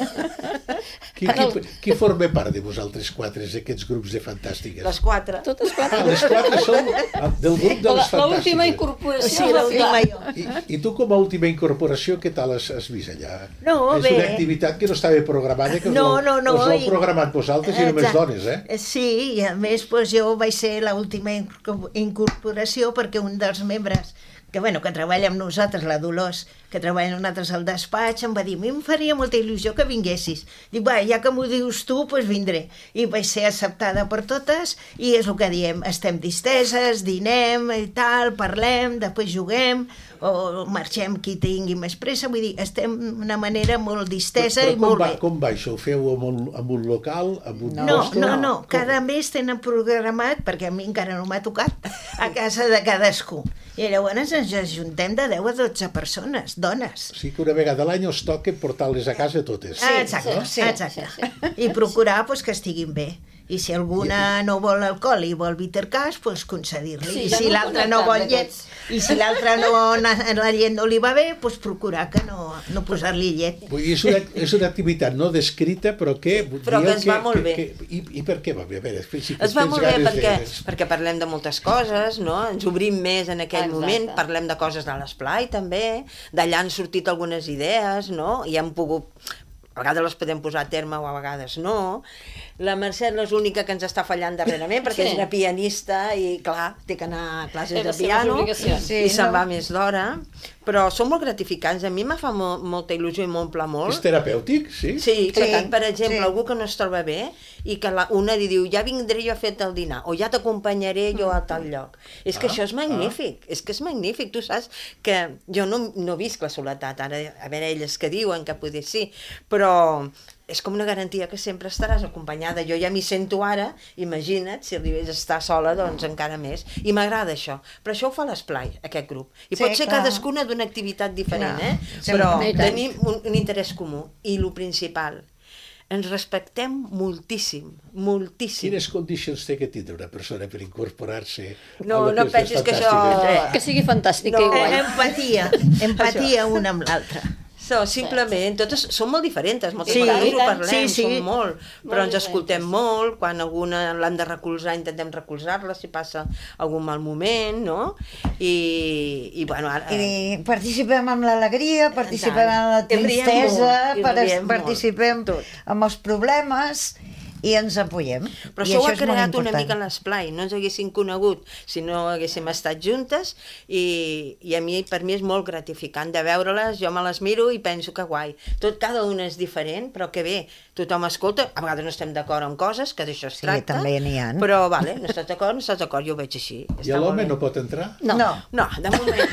B: Qui, qui, qui forma part de vosaltres quatre, aquests grups de fantàstiques?
C: Les quatre.
F: Totes
B: Ah,
F: quatre.
B: les quatre són del grup de les
F: L'última
B: fantàstiques.
F: incorporació.
E: Sí, l'última jo.
B: I, I tu com a última incorporació, què tal has, has vist allà?
E: No,
B: és
E: bé.
B: una activitat que no estava programada, que us
E: No,
B: l'heu
E: no, no,
B: us l'heu
E: i-
B: programat vosaltres i només
E: Exacte.
B: dones, eh?
E: Sí, i a més doncs, jo vaig ser l'última inco- incorporació perquè un dels membres que, bueno, que treballa amb nosaltres, la Dolors, que treballa amb nosaltres al despatx, em va dir, a mi em faria molta il·lusió que vinguessis. Dic, va, ja que m'ho dius tu, doncs vindré. I vaig ser acceptada per totes, i és el que diem, estem disteses, dinem i tal, parlem, després juguem, o marxem qui tingui més pressa, vull dir, estem d'una manera molt distesa
B: Però
E: i
B: com
E: molt
B: va,
E: bé.
B: com va això? Ho feu amb un, amb un local, amb un
E: No,
B: poste?
E: no, no, cada mes tenen programat, perquè a mi encara no m'ha tocat, a casa de cadascú. I llavors ens ajuntem de deu a dotze persones, dones.
B: O sigui que una vegada a l'any us toca portar-les a casa totes.
E: Ah, exacte,
F: sí,
E: exacte.
F: sí,
E: I procurar pues, que estiguin bé. I si alguna no vol alcohol i vol bittercàs, doncs concedir-li.
F: Sí,
E: I
F: ja
E: si
F: no
E: l'altra
F: conec
E: no
F: cap
E: vol llet,
F: d'aquests.
E: i si l'altra no, la llet no li va bé, doncs procurar que no, no posar-li llet.
B: Vull dir, és una, és una activitat no descrita, però que...
C: Però que
B: dieu
C: ens va molt bé.
B: Que, i, I per què va bé? A veure, si
C: Es va
B: tens
C: molt bé
B: ganes
C: perquè,
B: de-
C: perquè parlem de moltes coses, no? Ens obrim més en aquell
F: Exacte.
C: moment, parlem de coses de l'esplai també, d'allà han sortit algunes idees, no? I hem pogut... A vegades les podem posar a terme o a vegades no. La Mercè és l'única que ens està fallant darrerament perquè
F: Sí.
C: és una pianista i, clar, té que anar a classes
F: Té
C: de
F: les seves
C: piano
F: obligacions.
C: i
D: Sí,
C: se'n
D: no?
C: va més d'hora. però són molt gratificants. A mi me fa mo molta il·lusió i m'omple molt.
B: És terapèutic, sí?
C: Sí, que
D: Sí,
C: tant, per exemple,
D: sí.
C: algú que no es troba bé i que la, una li diu, ja vindré jo a fer el dinar, o ja t'acompanyaré jo a tal lloc. És que
B: Ah,
C: això és magnífic, és que és magnífic. Tu saps que jo no, no visc la soledat, ara, a veure, elles que diuen que poder sí, però és com una garantia que sempre estaràs acompanyada. Jo ja m'hi sento ara, imagina't, si arribés a estar sola, doncs encara més. I m'agrada això. Però això ho fa l'esplai, aquest grup. I
D: Sí,
C: pot ser
D: clar.
C: cadascuna d'una activitat diferent,
D: Clar.
C: eh?
D: Sí,
C: Però
F: i tant.
C: tenim un, un interès comú. I el principal, ens respectem moltíssim, moltíssim.
B: Quines condicions té que tindre una persona per incorporar-se
C: No,
B: a lo
C: no
B: que és
C: pensis que
B: fantàstic,
C: això-
B: eh?
F: Que sigui fantàstic
C: No.
F: i guai.
E: Eh, Empatia, empatia una amb l'altra.
C: So, simplement, totes són molt diferents, moltes
E: Sí,
C: vegades
E: i
C: ho
E: tant.
C: parlem,
E: Sí, sí.
C: som molt, però
F: Molt
C: ens escoltem
F: diferents.
C: molt, quan alguna l'han de recolzar, intentem recolzar-la si passa algun mal moment, no? I, i bueno, ara...
D: I participem amb l'alegria, participem
C: Tant.
D: amb la
C: I riem
D: tristesa,
C: molt, i
D: per-
C: riem molt,
D: participem
C: tot.
D: amb els problemes i ens apoyem.
C: Però
D: I
C: això ho ha
D: és molt
C: creat una
D: important.
C: mica l'esplai, no ens haguéssim conegut si no haguéssim estat juntes i, i a mi, per mi és molt gratificant de veure-les, jo me les miro i penso que guai. Tot, cada una és diferent, però que bé, tothom escolta, a vegades no estem d'acord en coses, que d'això es
D: Sí,
C: tracta,
D: també n'hi ha.
C: però vale, no estàs d'acord, no estàs d'acord, jo ho veig així.
B: I
C: Està molt
B: l'home
C: bé.
B: no pot entrar?
F: No.
D: No.
C: No, de moment.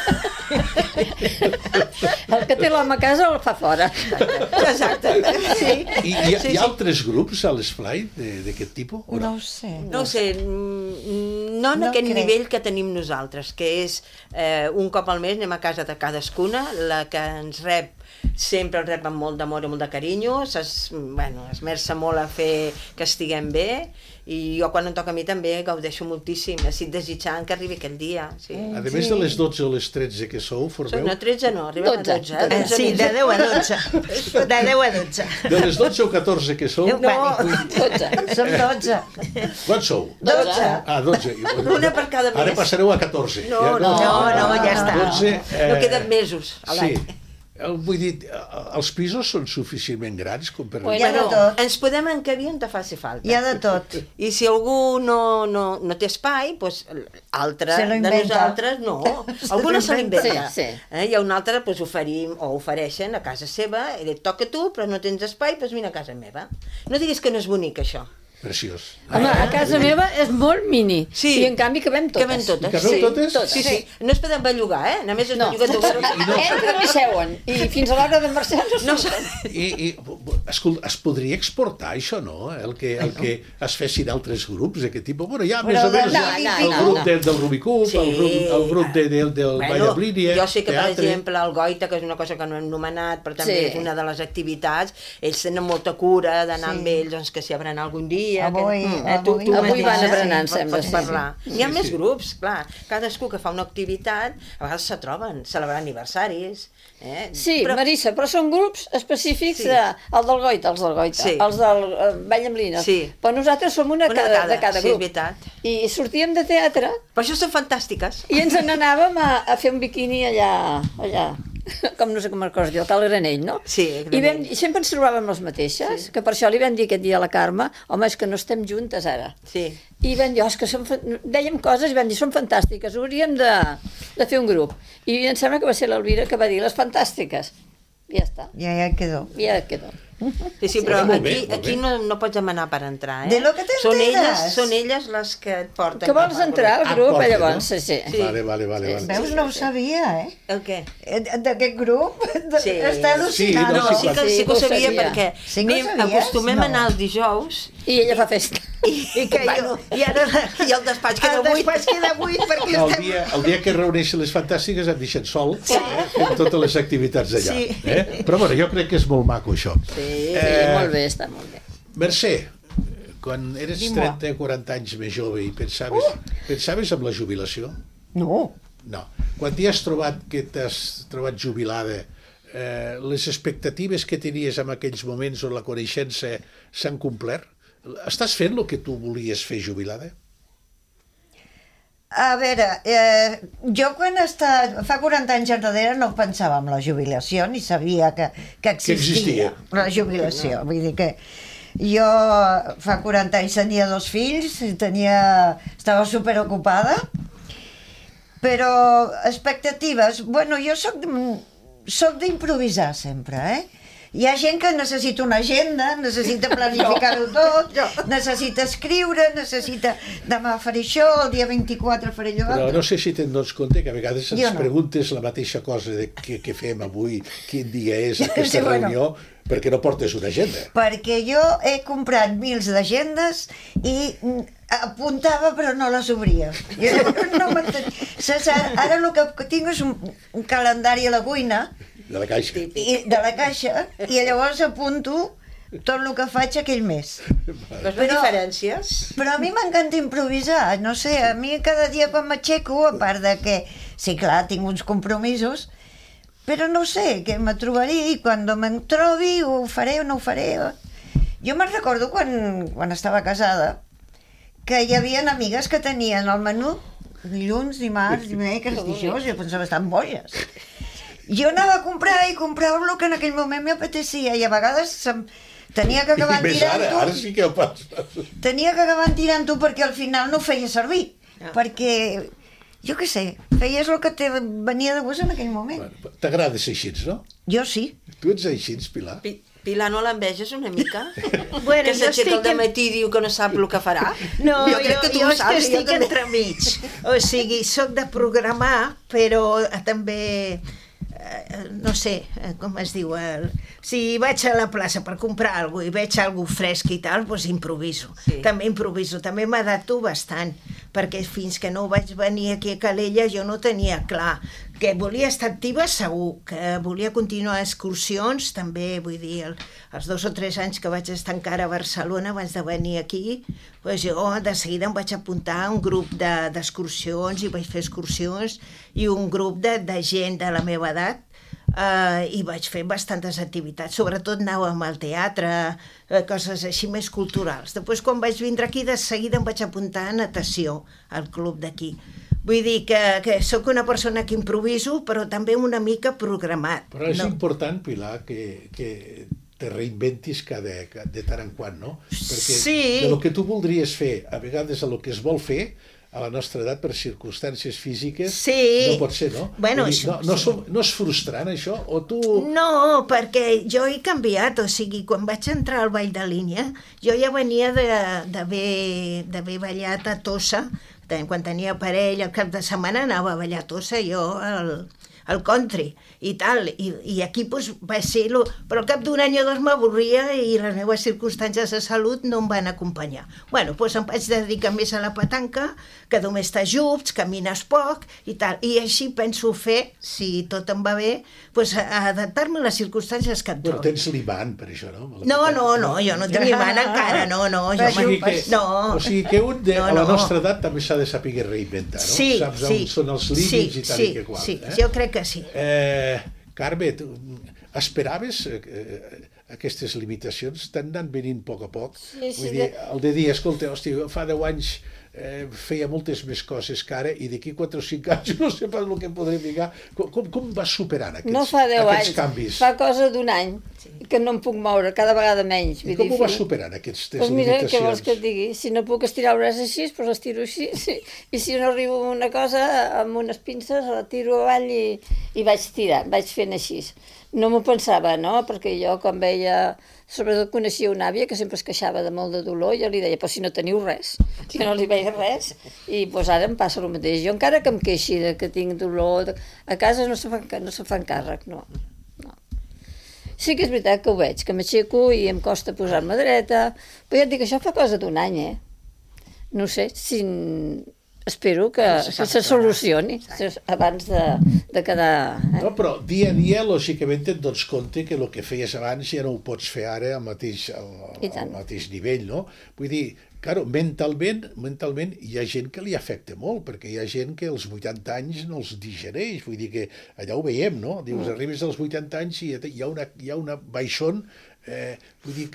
F: El que té l'home a casa el fa fora.
C: Exacte. Sí.
B: I hi ha,
C: Sí,
B: hi ha
C: sí.
B: altres grups a l'esplai d'aquest tipus? o
D: No ho sé.
C: No ho sé, mm, no en
D: No
C: aquest
D: crec.
C: nivell que tenim nosaltres, que és eh, un cop al mes anem a casa de cadascuna, la que ens rep sempre el rep amb molt d'amor i molt de carinyo, es, bueno, esmerça molt a fer que estiguem bé, i jo quan em toca a mi també gaudeixo moltíssim, estic desitjant que arribi aquell dia. Sí.
B: A més de les dotze o les tretze que sou,
C: Som,
B: formeu...
C: no, tretze no, arribem
F: dotze.
C: a dotze. Eh?
E: Eh,
C: dotze
E: sí,
C: més.
E: de deu a dotze. De deu a dotze.
B: De les dotze o catorze que sou,
C: No,
F: dotze.
D: Som dotze.
B: quants sou?
D: Dotze.
B: Ah, dotze.
C: Una per cada mes.
B: Ara passareu a catorze.
C: No,
B: Ja
C: no,
E: no, ja està.
B: dotze, eh,
C: no queden mesos a l'any.
B: Sí. El- Vull dir, eh, els pisos són suficientment grans com per...
F: Bueno,
D: Hi ha de
C: Bueno,
D: tot.
C: ens podem encabir on te faci falta.
D: Hi ha de tot.
C: I si algú no, no, no té espai, doncs altre
D: Se lo
C: de
D: inventa.
C: nosaltres no. Algú no se l'inventa.
F: Sí, sí.
C: Eh? I un altre doncs, oferim o ofereixen a casa seva, i et toca a tu, però no tens espai, doncs vine a casa meva. No diguis que no és bonic, això.
B: Preciós.
F: Home, a casa meva és molt mini.
C: Sí.
F: I en canvi cabem totes.
C: Cabem totes.
B: I cabeu
C: sí.
B: totes?
C: Sí, sí. No es poden bellugar, eh? Només es
F: No.
C: belluga tot.
F: Entren i seuen. I fins a l'hora de marxar no
C: No,
F: surten.
B: I, i escolta, es podria exportar això, no? El que, el que es fessin altres grups d'aquest tipus. Bueno, ja més
D: Però
B: o menys
D: de-
B: el,
F: no, no,
B: el
F: no,
B: grup
F: no.
B: de, del Rubicub,
C: Sí.
B: el grup, el grup de, de, del
C: Bueno,
B: Vallablínia,
C: jo sé que, per
B: teatre...
C: exemple, el Goita, que és una cosa que no hem nomenat, però també
F: Sí.
C: és una de les activitats, ells tenen molta cura d'anar
D: Sí.
C: amb ells, doncs, que s'hi berenar algun dia...
D: Avui-
C: que...
D: avui-
C: tu, tu
F: Avui
C: mateixa,
F: van a berenar, em
C: pots-
F: sembla,
C: Pots
F: sí,
C: parlar.
B: sí.
C: Hi ha
B: Sí,
C: més
B: sí.
C: grups, clar. Cadascú que fa una activitat, a vegades se troben, celebrar aniversaris... Eh?
F: Sí, però... Marissa, però són grups específics
C: Sí.
F: de, el del Goita, els del Goita,
C: Sí.
F: els del uh, Vallamblina.
C: Sí.
F: Però nosaltres som una,
C: Una de
F: cada,
C: cada,
F: de cada
C: sí, és
F: grup.
C: veritat.
F: I sortíem de teatre
C: Per això són fantàstiques.
F: i ens n'anàvem a, a fer un biquini allà, allà, com no sé com es diu, a Cal Granell, no?
C: Sí,
F: I, vam,
C: Granell.
F: I sempre ens trobàvem les mateixes, sí. Que per això li vam dir aquest dia a la Carme, home, és que no estem juntes ara.
C: Sí.
F: I vam dir, oh, és que som, fa- dèiem coses i vam dir, són fantàstiques, hauríem de, de fer un grup. I em sembla que va ser l'Elvira que va dir, les fantàstiques. I ja està,
D: Ja, ja quedó.
F: ja quedó.
C: Sí, sí, però
B: Molt bé,
C: aquí,
B: molt
C: aquí
B: bé.
C: no, no pots demanar per entrar, eh?
D: De lo que te
C: són elles,
D: enteras.
C: són elles les que et porten.
F: Que vols
C: cap al
F: entrar al
B: Ah,
F: grup,
B: porta,
F: llavors?
B: no?
F: Sí, sí.
C: Sí.
B: Vale, vale, vale. vale.
D: Veus, no ho sabia, eh?
C: El què?
D: Eh, D'aquest grup de...
C: Sí.
D: està al·lucinant.
B: Sí,
C: No, sí que, sí que ho sabia,
F: sabia.
C: perquè
D: Sí que ho
C: anem-
D: sabies?
C: acostumem a
D: No.
C: anar els dijous
F: I ella fa festa.
C: i,
E: I, que
C: bueno,
E: jo, i ara
C: i el despatx queda
E: el
C: buit.
E: despatx queda buit perquè
B: No, el,
E: estem...
B: dia, el dia que es reuneixen les fantàstiques em deixen sol sí. eh, fent totes les activitats d'allà.
E: Sí.
B: Eh? Però bueno, jo crec que és molt maco això.
C: Sí,
F: Sí, molt bé, està molt bé.
B: Mercè, quan eres
D: Dis-moi.
B: trenta o quaranta anys més jove i pensaves, pensaves en la jubilació?
D: No.
B: No. Quan t'hi has trobat que t'has trobat jubilada, eh, les expectatives que tenies en aquells moments on la coneixença s'han complert? Estàs fent el que tu volies fer jubilada?
D: A veure, eh, jo quan està, fa quaranta anys enrere no pensava en la jubilació, ni sabia que, que existia,
B: existia.
D: la jubilació. Vull dir que jo fa quaranta anys tenia dos fills, tenia, estava superocupada, Però expectatives, bueno, jo soc, soc d'improvisar sempre, eh? Hi ha gent que necessita una agenda, necessita planificar-ho tot, necessita escriure, necessita demà faré això, el dia vint-i-quatre faré allò
B: Però
D: altre.
B: no sé si te'n dones compte que a vegades ens
D: Jo no.
B: preguntes la mateixa cosa de què, què fem avui, quin dia és aquesta
D: Sí, bueno.
B: reunió, perquè no portes una agenda.
D: Perquè jo he comprat mils d'agendes i mm, apuntava però no les obria. Jo no m'enten- Saps, ara, ara el que tinc és un, un calendari a la cuina
B: De la caixa.
D: i, de la caixa i llavors apunto tot el que faig aquell mes.
C: Veus les
D: Però-
C: diferències?
D: Però a mi m'encanta improvisar, no sé, a mi cada dia quan m'aixeco, a part de que, sí, clar, tinc uns compromisos, però no sé, què me trobaré i quan me'n trobi ho faré o no ho faré. Jo me'n recordo quan, quan estava casada, que hi havia amigues que tenien el menú dilluns, dimarts, dimecres, dijous, i jo pensava, estan boges. Jo anava a comprar i comprava el que en aquell moment m'apetecia i a vegades se'm... tenia que acabar
B: I més ara, ara
D: tirant-ho
B: sí que ho passa.
D: tenia que acabar tirant-ho perquè al final no ho feia servir, perquè, jo què sé, feies el que te venia de gust en aquell moment.
B: Bueno, t'agrada ser així, no?
D: Jo sí.
B: Tu ets així, Pilar?
C: Pi- Pilar, no l'enveges una mica?
E: Bueno,
C: que
E: jo
C: s'aixeca
E: estic
C: al matí i diu que no sap el que farà?
E: No, jo,
C: crec que tu
E: jo
C: ho
E: és
C: saps,
E: que
C: jo
E: estic
C: també.
E: entremig. O sigui, sóc de programar, però també, eh, no sé, eh, com es diu, el... si vaig a la plaça per comprar alguna cosa i veig alguna cosa fresc i tal, doncs improviso.
C: Sí.
E: També improviso, també m'adapto bastant, perquè fins que no vaig venir aquí a Calella jo no tenia clar que volia estar activa segur, que volia continuar excursions també, vull dir, el, els dos o tres anys que vaig estar encara a Barcelona abans de venir aquí, doncs jo de seguida em vaig apuntar a un grup de- d'excursions i vaig fer excursions i un grup de, de gent de la meva edat, Uh, i vaig fer bastantes activitats, sobretot anàvem al teatre, uh, coses així més culturals. Després, quan vaig vindre aquí, de seguida em vaig apuntar a natació, al club d'aquí. Vull dir que, que sóc una persona que improviso, però també una mica programat.
B: Però és
E: No.
B: important, Pilar, que, que te reinventis cada, de tant en quant, no? Perquè
E: Sí.
B: de lo que tu voldries fer, a vegades a lo que es vol fer, a la nostra edat, per circumstàncies físiques,
E: Sí.
B: no pot ser, no?
E: Bueno,
B: Vull dir,
E: això-
B: no, no,
E: sí.
B: som, no és frustrant, això? O tu...
E: No, perquè jo he canviat, o sigui, quan vaig entrar al ball de línia, jo ja venia de- d'haver d'haver ballat a Tossa, Ten- quan tenia parell, el cap de setmana anava a ballar a Tossa, jo al, al country i tal, i, i aquí pues, va ser lo... però al cap d'un any o dos m'avorria i les meves circumstàncies de salut no em van acompanyar. Bueno, doncs em vaig dedicar més a la petanca, que només t'ajups, camines poc i tal, i així penso fer, si tot em va bé, doncs a, a adaptar-me a les circumstàncies que em
B: Bueno,
E: trobi.
B: tens l'Ivan, per això, no?
E: No, no, no, jo no tinc imant encara, no, no. Jo
B: O sigui, que,
E: no.
B: o sigui que un de,
E: No,
B: a la
E: no.
B: nostra edat també s'ha de saber reinventar, no?
E: Sí,
B: Saps
E: sí.
B: on són els límits
E: sí,
B: i tal
E: sí,
B: i que qual.
E: sí,
B: eh?
E: jo crec que sí.
B: Eh, Carme, tu esperaves eh, eh, aquestes limitacions? T'han anat venint a poc a poc?
F: Sí, sí,
B: Vull dir,
F: de-
B: el de dir, escolta, hòstia, fa deu anys eh, feia moltes més coses que ara i d'aquí quatre o cinc anys no sé pas el que podré ficar. Com, com, com vas superant aquests,
F: No fa deu
B: aquests
F: anys,
B: canvis?
F: fa cosa d'un any que no em puc moure, cada vegada menys.
B: I
F: Vull
B: com
F: dir,
B: ho vas
F: fi-
B: superant, aquestes
F: Doncs mira,
B: limitacions?
F: què vols que et digui? Si no puc estirar el braç així, doncs l'estiro així. Sí. I si no arribo a una cosa, amb unes pinces la tiro avall i, i vaig tirant, vaig fent així. No m'ho pensava, no? Perquè jo quan veia... Sobretot coneixia una àvia que sempre es queixava de molt de dolor i jo li deia, però si no teniu res, que no li veia res. I doncs ara em passa el mateix. Jo encara que em queixi de que tinc dolor, de... a casa no se fan, no se fan càrrec, no. no. Sí que és veritat que ho veig, que m'aixeco i em costa posar-me dreta, però ja et dic, això fa cosa d'un any, eh? No sé, si... espero que, que se solucioni abans de, de quedar... Eh?
B: No, però dia a dia, lògicament, et dones compte que el que feies abans ja no ho pots fer ara al mateix, al,
F: I
B: al
F: tant.
B: mateix nivell, no? Vull dir, claro, mentalment, mentalment hi ha gent que li afecta molt, perquè hi ha gent que als vuitanta anys no els digereix, vull dir que allà ho veiem, no? Dius, arribes als vuitanta anys i hi ha una, hi ha una baixón, eh, vull dir,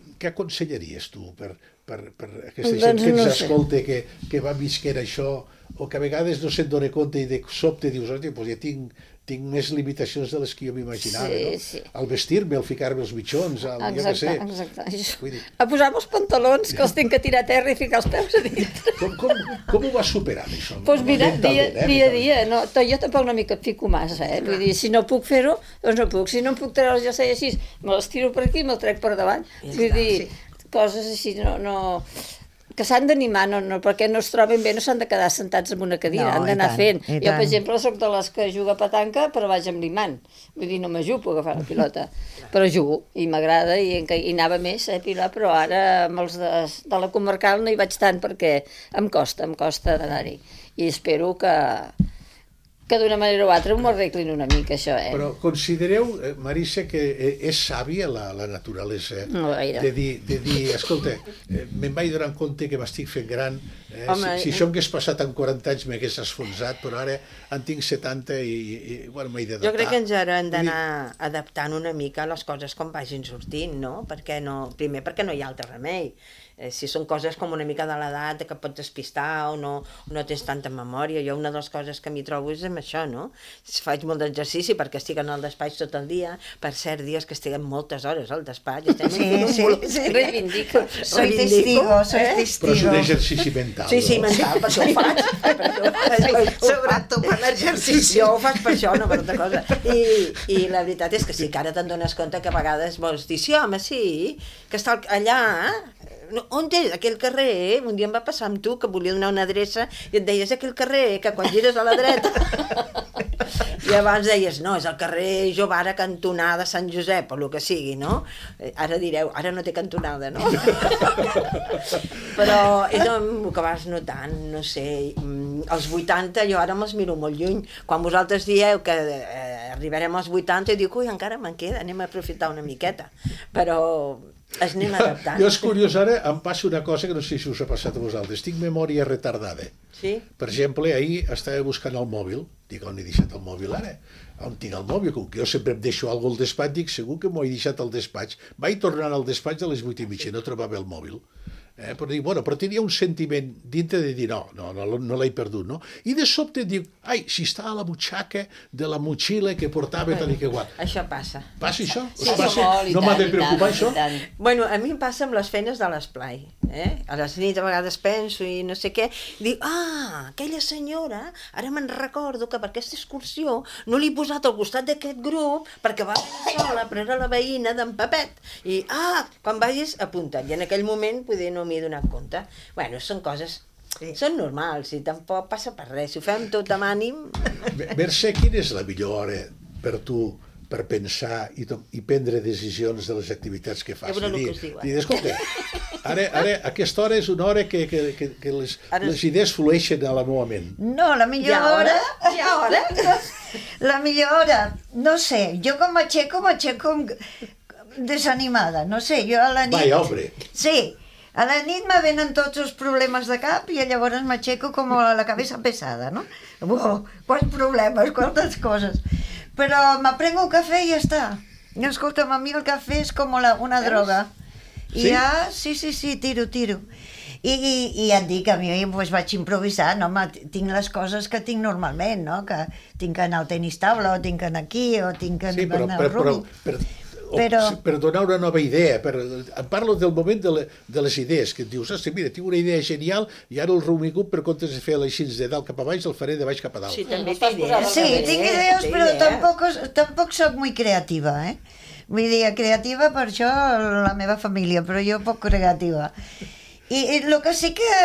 B: què aconsellaries tu per, per, per aquesta gent
F: Doncs
B: que ens
F: no sé.
B: escolta, que, que va visquent això, o que a vegades no se'n dona compte i de sobte dius, hòstia, doncs ja tinc, tinc més limitacions de les que jo m'imaginava,
F: Sí,
B: no?
F: sí.
B: Al vestir-me, al ficar-me els mitjons, al, jo què sé.
F: Exacte, exacte. Això.
B: Vull dir-
F: A posar-me els pantalons, que els tinc que tirar a terra i ficar els peus a dintre.
B: Com, com, com ho vas superar, això?
F: Doncs pues mira, dia,
B: Mentalment, eh?
F: dia a
B: Mentalment.
F: dia, no, to- jo tampoc no m'hi fico massa, eh? Vull dir, si no puc fer-ho, doncs no puc. Si no em puc treure el jersei així, me les tiro per aquí i me'l trec per davant. Vull dir, coses així, no... no que s'han d'animar, no, no, perquè no es troben bé, no s'han de quedar sentats en una cadira,
D: No,
F: han
D: i
F: d'anar
D: tant,
F: fent.
D: i
F: Jo, per
D: tant.
F: exemple, sóc de les que juga a petanca, però vaig amb l'imant. Vull dir, no m'ajupo a agafar la pilota, però jugo, i m'agrada, i, enca- i anava més a pilar, però ara amb els de, de la comarcal no hi vaig tant perquè em costa, em costa d'anar-hi. I espero que, que d'una manera o altra m'ho arreglin una mica, això, eh?
B: Però considereu, eh, Marisa, que eh, és sàvia la, la naturalesa
F: No gaire.
B: de dir, de dir escolta, eh, me'n vaig donar compte que m'estic fent gran, eh,
C: Home,
B: si, si això m'hagués passat en quaranta anys m'hagués esfonsat, però ara en tinc setanta i, i, i bueno, m'he d'adaptar.
C: Jo crec que ens haurem
B: Vull dir,
C: d'anar adaptant una mica a les coses com vagin sortint, no? Perquè no? Primer perquè no hi ha altre remei. Eh, si són coses com una mica de l'edat que pots despistar o no, no tens tanta memòria, jo una de les coses que m'hi trobo és amb això, no? Si faig molt d'exercici perquè estic en el despatx tot el dia, per cert, dies que estiguem moltes hores al despatx, estem
D: Sí,
C: fent un
D: sí,
C: volum-
D: sí.
C: reivindico,
D: Soy
C: reivindico,
D: testigo, soy
C: eh?
B: però és
D: testigo.
B: un exercici mental.
C: Sí, sí,
B: no?
C: mental, per això ho faig. Per això ho faig, per això ho faig.
D: Sobretot per l'exercici.
C: Jo ho faig per això, no per altra cosa. I, I la veritat és que sí, que ara te'n dones compte que a vegades vols dir, sí, home, sí, que està allà, no, on és? Aquell carrer, un dia em va passar amb tu que volia donar una adreça i et deies aquell carrer, que quan gires a la dreta... I abans deies, no, és el carrer Jovara cantonada Sant Josep, o el que sigui, no? Eh, Ara direu, ara no té cantonada, no? Però és el que vas notant, no sé, mm, als vuitanta jo ara me'ls miro molt lluny. Quan vosaltres dieu que eh, arribarem als vuitanta, jo dic, ui, encara me'n queda, anem a aprofitar una miqueta. Però es anem adaptant.
B: Jo és curiós, ara em passa una cosa que no sé si us ha passat a vosaltres. Tinc memòria retardada.
C: Sí?
B: Per exemple, ahir estava buscant el mòbil, dic, on he deixat el mòbil ara? On tinc el mòbil? Com que jo sempre em deixo alguna cosa al despatx, dic, segur que m'ho he deixat al despatx. Vaig tornar al despatx a les vuit i mitja, no trobava el mòbil. Eh, però dic, bueno, però tenia un sentiment dintre de dir, no, no, no, no l'he perdut, no? I de sobte dic, ai, si està a la butxaca de la motxilla que portava tal i que guat.
C: Això passa.
B: Passa això?
F: Sí,
B: Us passa?
F: molt, i
B: No m'ha
F: tant,
B: de
F: i
B: preocupar
F: tant,
B: això?
F: i tant.
C: Bueno, a mi em passa amb les feines de l'esplai. Eh? A les nits a vegades penso i no sé què, i dic, ah, aquella senyora, ara me'n recordo que per aquesta excursió no l'he posat al costat d'aquest grup perquè va sola, però era la veïna d'en Pepet. I, ah, quan vagis, apunta't. I en aquell moment, poder, no m'hi he donat compte. Bueno, són coses... Sí. Són normals i tampoc passa per res. Si ho fem tot amb ànim...
B: Mercè, quina és la millor hora per tu per pensar i, to- i prendre decisions de les activitats que fas?
C: Ja veureu
B: I
C: el
B: dir,
C: que us diuen.
B: dir, escolta, ara, ara aquesta hora és una hora que, que, que, que les,
C: Ara-
B: les idees flueixen a la meva ment.
D: No, la millor
C: Ja hora?
D: hora...
C: Ja hora?
D: La millor hora, no sé, jo com m'aixeco, m'aixeco desanimada, no sé, jo a la nit...
B: Vai, hombre.
D: Sí, a la nit me venen tots els problemes de cap i llavors m'aixeco com la cabeza pesada, no? Uau, quants problemes, quantes coses. Però me prengo un cafè i ja està. I escolta'm, a mi el cafè és com la, una droga. I
B: Sí?
D: ja, sí, sí, sí, tiro, tiro. I, i, i ja et dic, a mi pues, vaig improvisar, no, home, tinc les coses que tinc normalment, no? Que tinc que anar al tenis taula, o tinc que anar aquí, o tinc que
B: Sí, però,
D: anar
B: per,
D: al
B: però,
D: rugby.
B: per, o,
D: Però-
B: per donar una nova idea, per, em parlo del moment de, le, de les idees, que et dius, hosti, mira, tinc una idea genial i ara el Rumi Cup, per comptes de fer així de dalt cap a baix, el faré de baix cap a dalt.
C: Sí, també
F: No
C: té
F: fas posar
C: idees.
D: Sí,
F: També,
D: tinc
C: té
D: idees, però
C: idees.
D: tampoc, tampoc soc molt creativa, eh? Vull dir, creativa per això la meva família, però jo poc creativa. I, i el que sí que,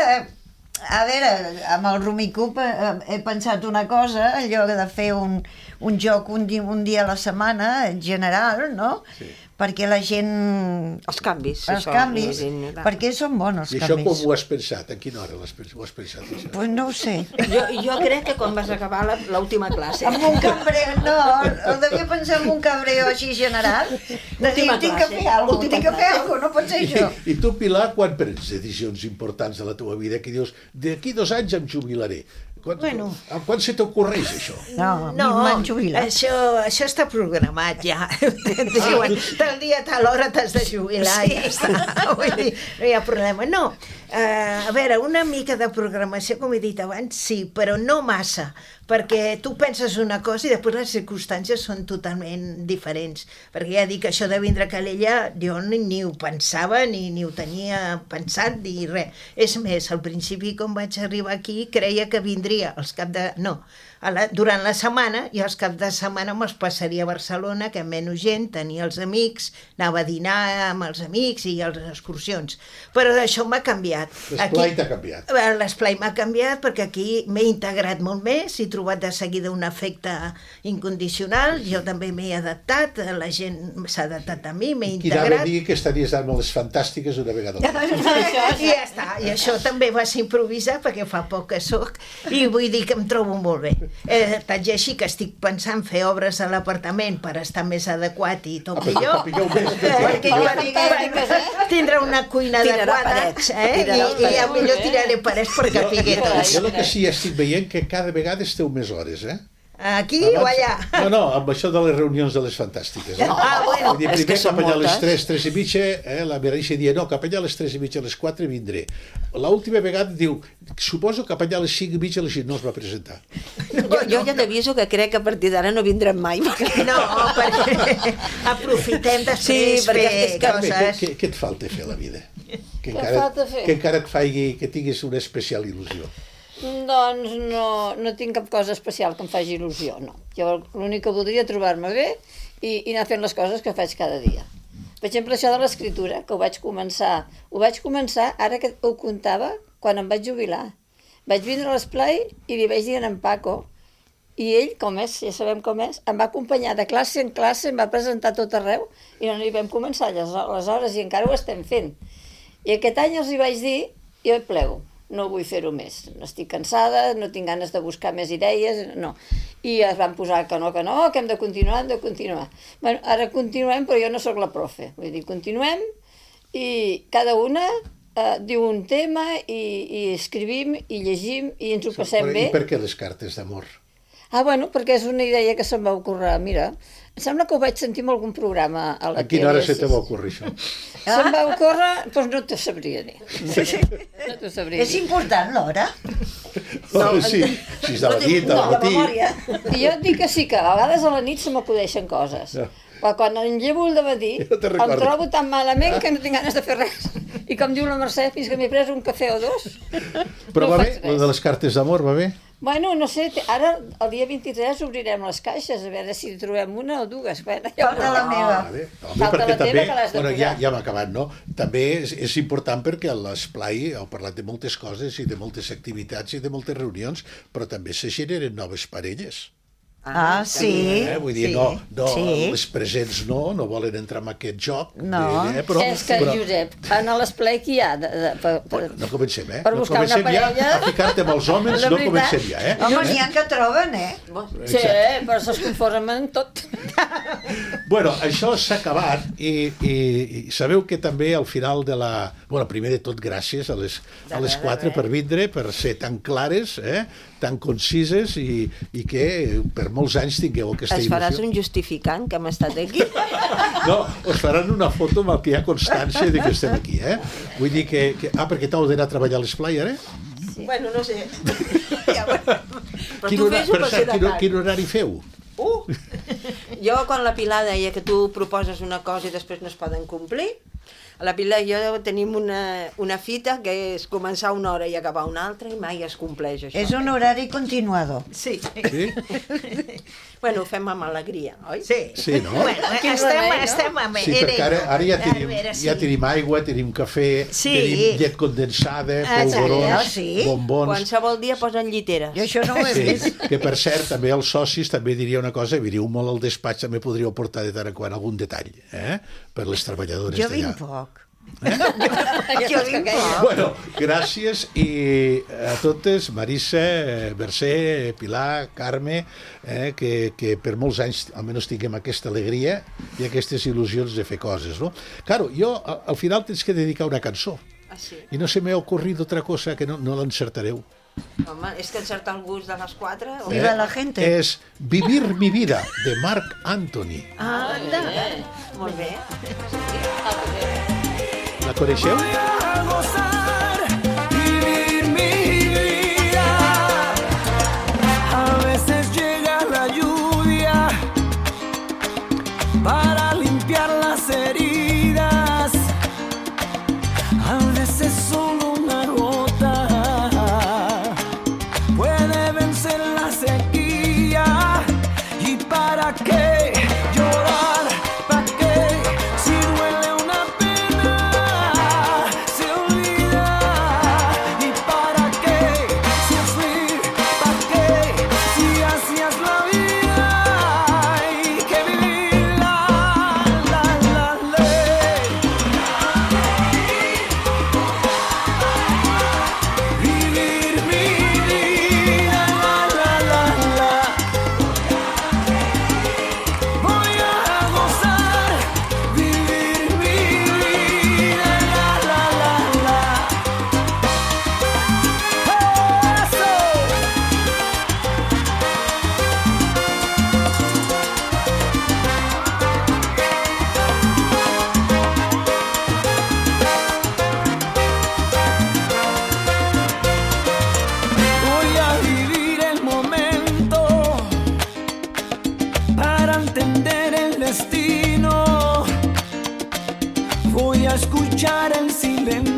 D: a veure, amb el Rumicup he, he pensat una cosa, allò de fer un, un joc un, di, un dia a la setmana, en general, no? Sí. Perquè la gent...
C: Els canvis.
D: Els
C: això,
D: canvis,
C: la gent-
D: perquè són bons els
B: I això com
D: canvis.
B: ho has pensat? En quina hora l'has pens- ho has pensat? Això?
D: Pues no ho sé.
C: Jo, jo crec que quan vas acabar la- l'última classe...
D: Amb un cabreo, no, ho devia pensar en un cabreo així general. De dir,
C: Última
D: tinc que
C: classe,
D: fer alguna cosa,
C: última
D: tinc que fer
C: classe.
D: alguna cosa, no pot ser
B: I,
D: això.
B: I tu, Pilar, quan prens decisions importants de la teva vida que dius, d'aquí dos anys em jubilaré? Quan,
E: Bueno.
B: quan se t'ocorreix, això?
D: No, no m'han jubilat.
E: Això, això està programat ja. Diuen, tal dia, tal hora t'has de jubilar i ja està. Vull dir, no hi ha problema. No, uh, a veure, una mica de programació, com he dit abans, sí, però no massa, perquè tu penses una cosa i després les circumstàncies són totalment diferents. Perquè ja dic, això de vindre a Calella, jo ni, ni ho pensava, ni, ni ho tenia pensat, ni res. És més, al principi, quan vaig arribar aquí, creia que vindria els cap de... No, a la, durant la setmana, i els caps de setmana me'ls passaria a Barcelona, que menys gent, tenia els amics, anava a dinar amb els amics i les excursions. Però això m'ha canviat.
B: L'esplai t'ha canviat.
E: L'esplai m'ha canviat perquè aquí m'he integrat molt més, he trobat de seguida un efecte incondicional, jo també m'he adaptat, la gent s'ha adaptat a mi, m'he
B: Qui anava
E: integrat.
B: a dir que estaries amb les fantàstiques una vegada.
E: I ja està, i això també va ser improvisar perquè fa poc que soc i vull dir que em trobo molt bé. Eh, Tant i així que estic pensant fer obres a l'apartament per estar més adequat i tot
B: Ah,
E: millor.
B: capilleu més.
E: Eh, perquè jo tinc- tindrà una cuina
C: Tirarà
E: adequada
C: parets,
E: eh? I,
C: tirarà
E: i a millor tiraré parets per capiguer tot.
B: Jo el que sí estic veient que cada vegada esteu més hores, eh?
E: Aquí o allà?
B: No, no, amb això de les reunions de les fantàstiques. Eh?
E: Ah, bueno.
B: Vull dir,
C: És que
B: primer
C: són
B: cap allà a les
C: moltes.
B: tres, tres i mitja, eh, la Mereixi dia, no, cap allà a les tres i mitja, a les quatre vindré. L'última vegada diu, suposo que cap allà a les cinc i mitja, a les cinc no es va presentar.
C: Jo, jo ja t'aviso que crec que a partir d'ara no vindrem mai. Perquè...
E: No, perquè aprofitem després
C: Sí, perquè
E: fer
C: és que-
B: Carme, què,
E: coses.
B: què, què et falta fer a la vida? Que
F: Què
B: encara,
F: falta fer?
B: que encara et faci, que tinguis una especial il·lusió.
F: Doncs no, no tinc cap cosa especial que em faci il·lusió, no. Jo l'únic que voldria trobar-me bé i, i anar fent les coses que faig cada dia. Per exemple, això de l'escriptura, que ho vaig començar, ho vaig començar, ara que ho contava, quan em vaig jubilar. Vaig vindre a l'esplai i li vaig dir a en Paco, i ell, com és, ja sabem com és, em va acompanyar de classe en classe, em va presentar tot arreu, i no hi vam començar aleshores, i encara ho estem fent. I aquest any els hi vaig dir, jo plego, no vull fer-ho més, estic cansada, no tinc ganes de buscar més idees, no. I es van posar que no, que no, que hem de continuar, hem de continuar. Bueno, ara continuem, però jo no sóc la profe, vull dir, continuem i cada una eh, diu un tema i, i escrivim i llegim i ens ho passem bé.
B: I per què les cartes d'amor?
F: Ah, bueno, perquè és una idea que se'm va ocórrer. Mira, em sembla que ho vaig sentir en algun programa a la
B: A quina hora
F: tele,
B: se te
F: sí.
B: va ocórrer això?
F: Se'm va ocórrer, doncs no t'ho sabria dir. No t'ho sabria
D: És
F: dir.
D: important l'hora?
B: No, sí, si és de la nit, al matí.
F: I jo et dic que sí, que a vegades a la nit se m'acudeixen coses.
B: Ja.
F: Però quan em llevo al dematí,
B: Ja te'n
F: em
B: recordo.
F: trobo tan malament que no tinc ganes de fer res. I com diu la Mercè, fins que m'he pres un cafè o dos,
B: Però
F: no
B: va bé?
F: faig
B: Lo
F: res.
B: de les cartes d'amor va bé?
F: Bueno, no sé, te- ara el dia vint-i-tres obrirem les caixes, a veure si trobem una o dues. Bueno, ja ho
D: Falta la
F: veurem.
D: meva.
B: Ah, bé. Home,
F: Falta
B: perquè
F: la teva,
B: també,
F: que l'has de
B: bueno, ja,
F: posar.
B: ja hem acabat, no? També és, és important perquè a l'esplai heu parlat de moltes coses i de moltes activitats i de moltes reunions, però també se generen noves parelles.
D: Ah, sí.
B: Eh? Vull dir,
D: sí,
B: no, no,
D: sí.
B: les presents no, no volen entrar en aquest joc.
D: No.
B: De, eh? però,
F: És que,
B: però,
F: Josep, en l'esplai que hi ha de, de, per, per,
B: bueno, no comencem, eh?
F: per
B: no
F: buscar una
B: comencem ja
F: parella.
B: a ficar-te amb els homes,
F: La
B: no
F: veritat.
B: comencem ja, eh?
D: Home, n'hi ha que troben, eh?
F: Sí, però se'ls conformen tot.
B: Bueno, això s'ha acabat i, i, i sabeu que també al final de la... Bueno, primer de tot, gràcies a les, a les quatre per vindre, per ser tan clares, eh? Tan concises i, i que per molts anys tingueu aquesta
C: Es faràs
B: il·lusió.
C: un justificant que hem estat aquí.
B: No, us faran una foto amb el que hi ha constància de que estem aquí, eh? Vull dir que... que... Ah, perquè t'heu d'anar a treballar a l'esplai, ara?
C: Sí. Bueno, no sé. Ja, però
B: Quin,
C: tu
B: hora...
C: fes-ho
B: per
C: per
B: cert,
C: ser de
B: quin,
C: part.
B: quin horari feu?
C: Uh! Jo, quan la Pilar deia que tu proposes una cosa i després no es poden complir, a la Pilar i jo tenim una, una fita que és començar una hora i acabar una altra i mai es compleix això.
D: És un horari continuador.
C: Sí.
B: Sí?
C: Bueno, ho fem amb alegria, oi?
E: Sí.
B: Sí, no?
E: Bueno,
F: Quin
E: estem,
F: remei, no?
E: estem amb
B: Sí, perquè ara, ara ja,
E: A
B: tenim,
E: veure, sí.
B: ja tenim aigua, tenim cafè,
E: Sí.
B: tenim llet condensada,
E: Exacte,
B: polvorons,
E: sí.
B: bombons...
C: Qualsevol dia posen lliteres.
D: Jo això no ho he
B: Sí,
D: vist.
B: que per cert, també els socis també diria una cosa, veniu molt al despatx, també podríeu portar de tant en quant algun detall, eh? Per les treballadores
D: Jo
B: d'allà.
D: vinc poc.
F: Jo vinc poc.
B: Bueno, gràcies i a totes, Marissa, eh, Mercè, Pilar, Carme, eh, que, que per molts anys almenys tinguem aquesta alegria i aquestes il·lusions de fer coses, no? Claro, jo al, al final tens que dedicar una cançó
C: Ah, sí?
B: i no se m'ha ocorrit otra cosa que no, no l'encertareu.
C: Home, és que encerta el gust de les quatre. O...
D: Viva la gente.
B: És Vivir mi vida, de Marc Anthony.
C: Ah, bé. Molt bé.
B: La coneixeu?
G: Para limpiar las heridas, a veces solo una gota puede vencer la sequía. ¿Y para qué llorar? ¿Para qué? Si duele una pena, se olvida. ¿Y para qué sufrir? ¿Para qué? Si así es la vida, hay que vivir. Escuchar el silencio